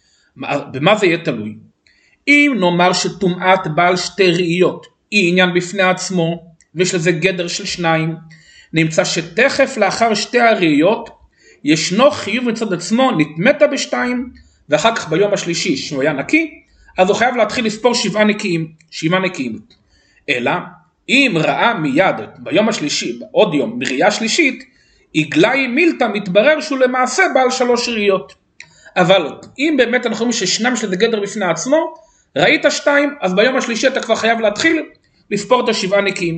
במה זה יהיה תלוי? אם נאמר שטומאת בעל 2 ראיות היא עניין בפני עצמו, ויש לזה גדר של 2, נמצא שתכף לאחר 2 הראיות, ישנו חיוב מצד עצמו, נטמאת ב2, ואחר כך ביום השלישי שהוא היה נקי, אז הוא חייב להתחיל לספור 7 נקיים. אלא, אם ראה מיד ביום השלישי, עוד יום, בראייה שלישית, עגלי מילתא מתברר שהוא למעשה בעל 3 ראיות. אבל אם באמת אנחנו אומרים ששנם שזה גדר בפני עצמו, ראית 2, אז ביום השלישי אתה כבר חייב להתחיל לספור את 7 נקיים.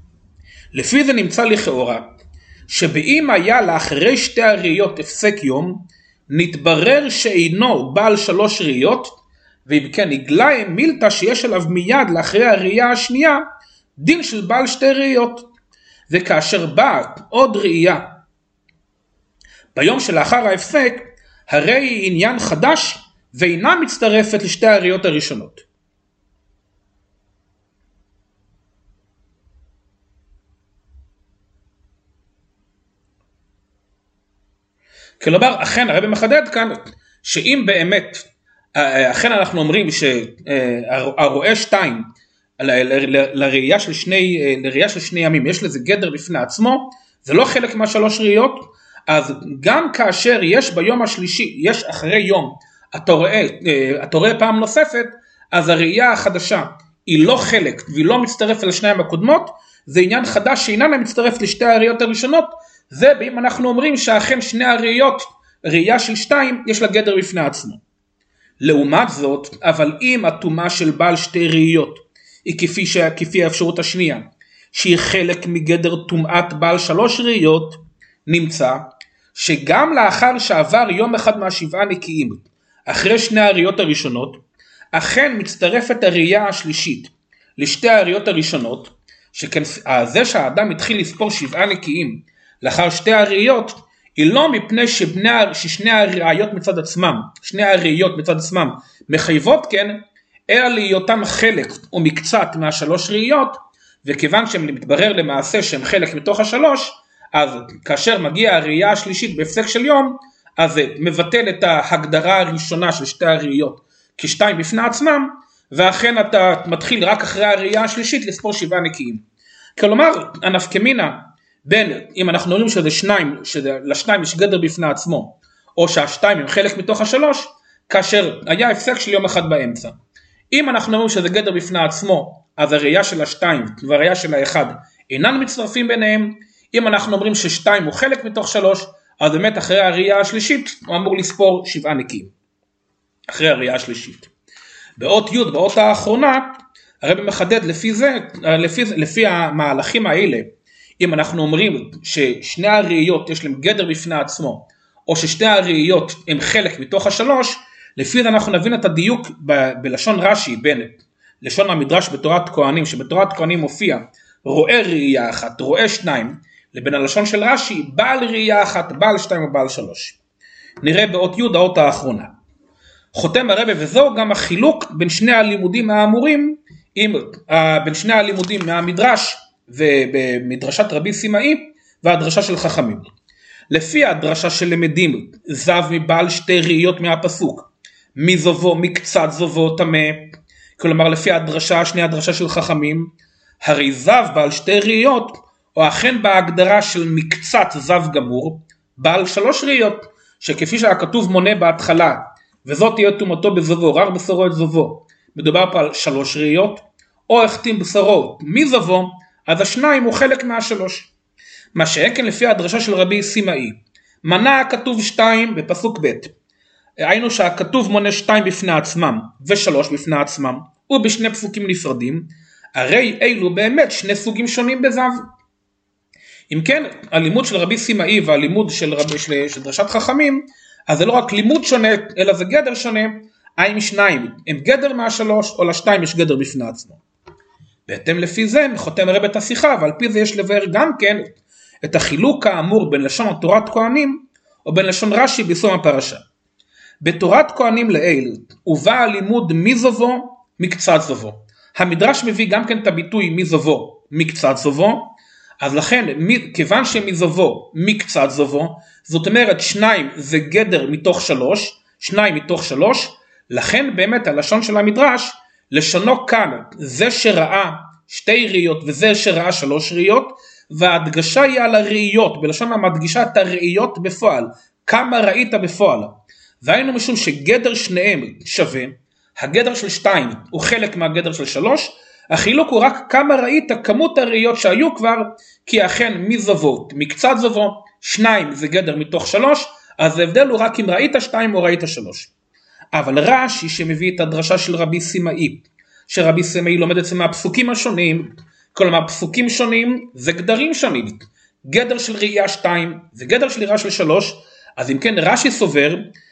לפי זה נמצא לכאורה, שבאם היה לאחרי 2 הראיות הפסק יום, נתברר שאינו בעל 3 ראיות, ואם כן עגלי מילתא שיש עליו מיד לאחרי הראייה השנייה, דין של בעל 2 ראיות. וכאשר באה עוד ראייה ביום שלאחר ההפסק, הרי היא עניין חדש ואינה מצטרפת ל2 הראיות הראשונות. כלומר, אכן הרבי מחדד כאן שאם באמת אכן אנחנו אומרים שהרואה 2 לראייה של 2 ימים יש לזה גדר בפני עצמו, זה לא חלק מה3 ראיות, אז גם כאשר יש ביום השלישי, יש אחרי יום, אתה רואה פעם נוספת, אז הראייה החדשה היא לא חלק והיא לא מצטרפת לשניים הקודמות, זה עניין חדש שאיננה מצטרפת לשתי הראיות הראשונות, זה אם אנחנו אומרים שאכן שני הראיות, ראייה של 2 יש לה גדר בפני עצמו. לעומת זאת, אבל אם הטומאה של בעל שתי ראיות היא כפי האפשרות השנייה, שהיא חלק מגדר טומאת בעל 3 ראיות, נמצא שגם לאחר שעבר יום אחד מהשבעה נקיים, אחרי שני הראיות הראשונות, אכן מצטרפת הראייה השלישית לשתי הראיות הראשונות, שכן זה שהאדם התחיל לספור 7 נקיים לאחר שתי הראיות, היא לא מפני ששני הראיות מצד עצמם, שני הראיות מצד עצמם מחייבות כן, אלא להיותם חלק או מקצת מהשלוש ראיות, וכיוון שהם מתברר למעשה שהם חלק מתוך השלוש, אז כאשר מגיע הראייה השלישית בהפסק של יום, אז זה מבטל את ההגדרה הראשונה של שתי הראיות כשתיים בפני עצמם, ואכן אתה מתחיל רק אחרי הראייה השלישית לספור 7 נקיים. כלומר, הנפקמינה בין, אם אנחנו אומרים שזה שניים, שלשניים יש גדר בפני עצמו, או שהשתיים הם חלק מתוך השלוש, כאשר היה הפסק של יום אחד באמצע. אם אנחנו אומרים שזה גדר בפני עצמו, אז הראייה של השתיים והראייה של האחד אינן מצטרפים ביניהם. אם אנחנו אומרים ששתיים הוא חלק מתוך שלוש, אז באמת אחרי הראייה השלישית הוא אמור לספור 7 נקיים. אחרי הראייה השלישית. באות י' באות האחרונה, הרב מחדד לפי המהלכים האלה, אם אנחנו אומרים ששני הראיות יש להם גדר בפני עצמו, או ששתי הראיות הם חלק מתוך השלוש, לפי זה אנחנו נבין את הדיוק בלשון רש"י, בין לשון המדרש בתורת כהנים, שבתורת כהנים מופיע רואה ראייה אחת, רואה 2, לבין הלשון של רש"י, בעל ראייה אחת, בעל 2 ובעל 3. נראה באות י' האות האחרונה. חותם הרב, וזהו גם החילוק בין שני הלימודים האמורים, בין שני הלימודים מהמדרש ובמדרשת רבי סימאי והדרשה של חכמים. לפי הדרשה של למדים זב מבעל שתי ראיות מהפסוק, מזובו מקצת זובו טמא, כלומר לפי הדרשה השנייה, הדרשה של חכמים, הרי זב בעל שתי ראיות, או אכן בהגדרה של מקצת זב גמור, בעל 3 ראיות, שכפי שהכתוב מונה בהתחלה, וזאת תהיה תומתו בזובו, רק בשרו את זובו, מדובר פה על 3 ראיות, או החתים בשרו מזובו, אז השניים הוא חלק מהשלוש. מה שאין לפי הדרשה של רבי סימאי, מנה הכתוב 2 בפסוק ב', היינו שהכתוב מונה 2 בפני עצמם ו3 בפני עצמם, ובשני פסוקים נפרדים, הרי אלו באמת שני סוגים שונים בזב. אם כן, הלימוד של רבי סימאי והלימוד של דרשת חכמים, אז זה לא רק לימוד שונה, אלא זה גדר שונה, האם שניים הם גדר מהשלוש, או לשתיים יש גדר בפני עצמו. בהתאם לפי זה, חותם הרב את השיחה, ועל פי זה יש לבאר גם כן, את החילוק האמור בין לשון תורת כהנים, או בין לשון רש"י בסוף הפרשה. בתורת כהנים לעיל, ובא הלימוד מזובו, מקצת זובו. המדרש מביא גם כן את הביטוי מזובו, מקצת זובו, אז לכן, כיוון שמזובו, מקצת זובו, זאת אומרת 2 זה גדר מתוך 3, 2 מתוך 3, לכן באמת הלשון של המדרש, לשונו כאן, זה שראה 2 ראיות וזה שראה 3 ראיות, וההדגשה היא על הראיות, בלשון המדגישה את הראיות בפועל, כמה ראית בפועל. והיינו משום שגדר שניהם שווה, הגדר של 2 הוא חלק מהגדר של 3, החילוק הוא רק כמה ראית כמות הראיות שהיו כבר, כי אכן מזובו, מקצת זובו, 2 זה גדר מתוך 3, אז ההבדל הוא רק אם ראית 2 או ראית 3. אבל רש"י שמביא את הדרשה של רבי סימאי, שרבי סימאי לומד אצל מהפסוקים השונים, כלומר פסוקים שונים זה גדרים שונים, גדר של ראייה 2 וגדר של ראייה של 3, אז אם כן רש"י סובר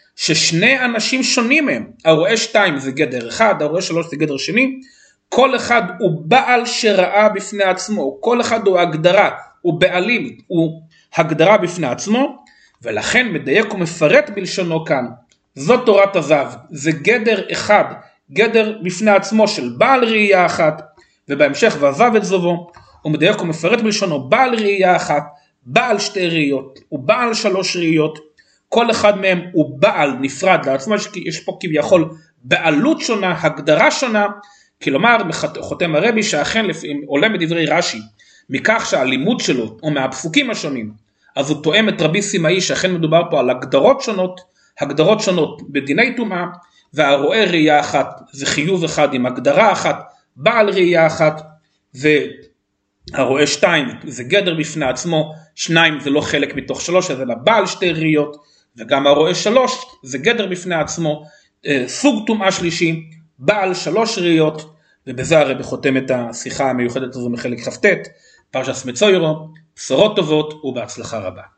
ששני אנשים שונים הם, הרואה 2 זה גדר אחד, הרואה 3 זה גדר שני, כל אחד הוא בעל שראה בפני עצמו, כל אחד הוא הגדרה, הוא בעלים, הוא הגדרה בפני עצמו, ולכן מדייק ומפרט בלשונו כאן, זאת תורת הזב, זה גדר אחד, גדר בפני עצמו של בעל ראייה אחת, ובהמשך ועזב את זובו, הוא מדייק ומפרט בלשונו בעל ראייה אחת, בעל 2 ראיות, הוא בעל 3 ראיות, כל אחד מהם הוא בעל נפרד לעצמו, יש פה כביכול בעלות שונה, הגדרה שונה, כלומר חותם הרבי שאכן עולה מדברי רש"י, מכך שהלימוד שלו או מהפסוקים השונים, אז הוא תואם את רבי סימאי שאכן מדובר פה על הגדרות שונות בדיני טומאה, והרואה ראייה אחת זה חיוב אחד עם הגדרה אחת, בעל ראייה אחת, והרואה 2 זה גדר בפני עצמו, 2 זה לא חלק מתוך 3 אלא בעל 2 ראיות, וגם הרואה 3 זה גדר בפני עצמו, סוג טומאה שלישי, בעל 3 ראיות, ובזה הרב חותם את השיחה המיוחדת הזו מחלק כ"ט, פרשת מצוירו. בשורות טובות ובהצלחה רבה.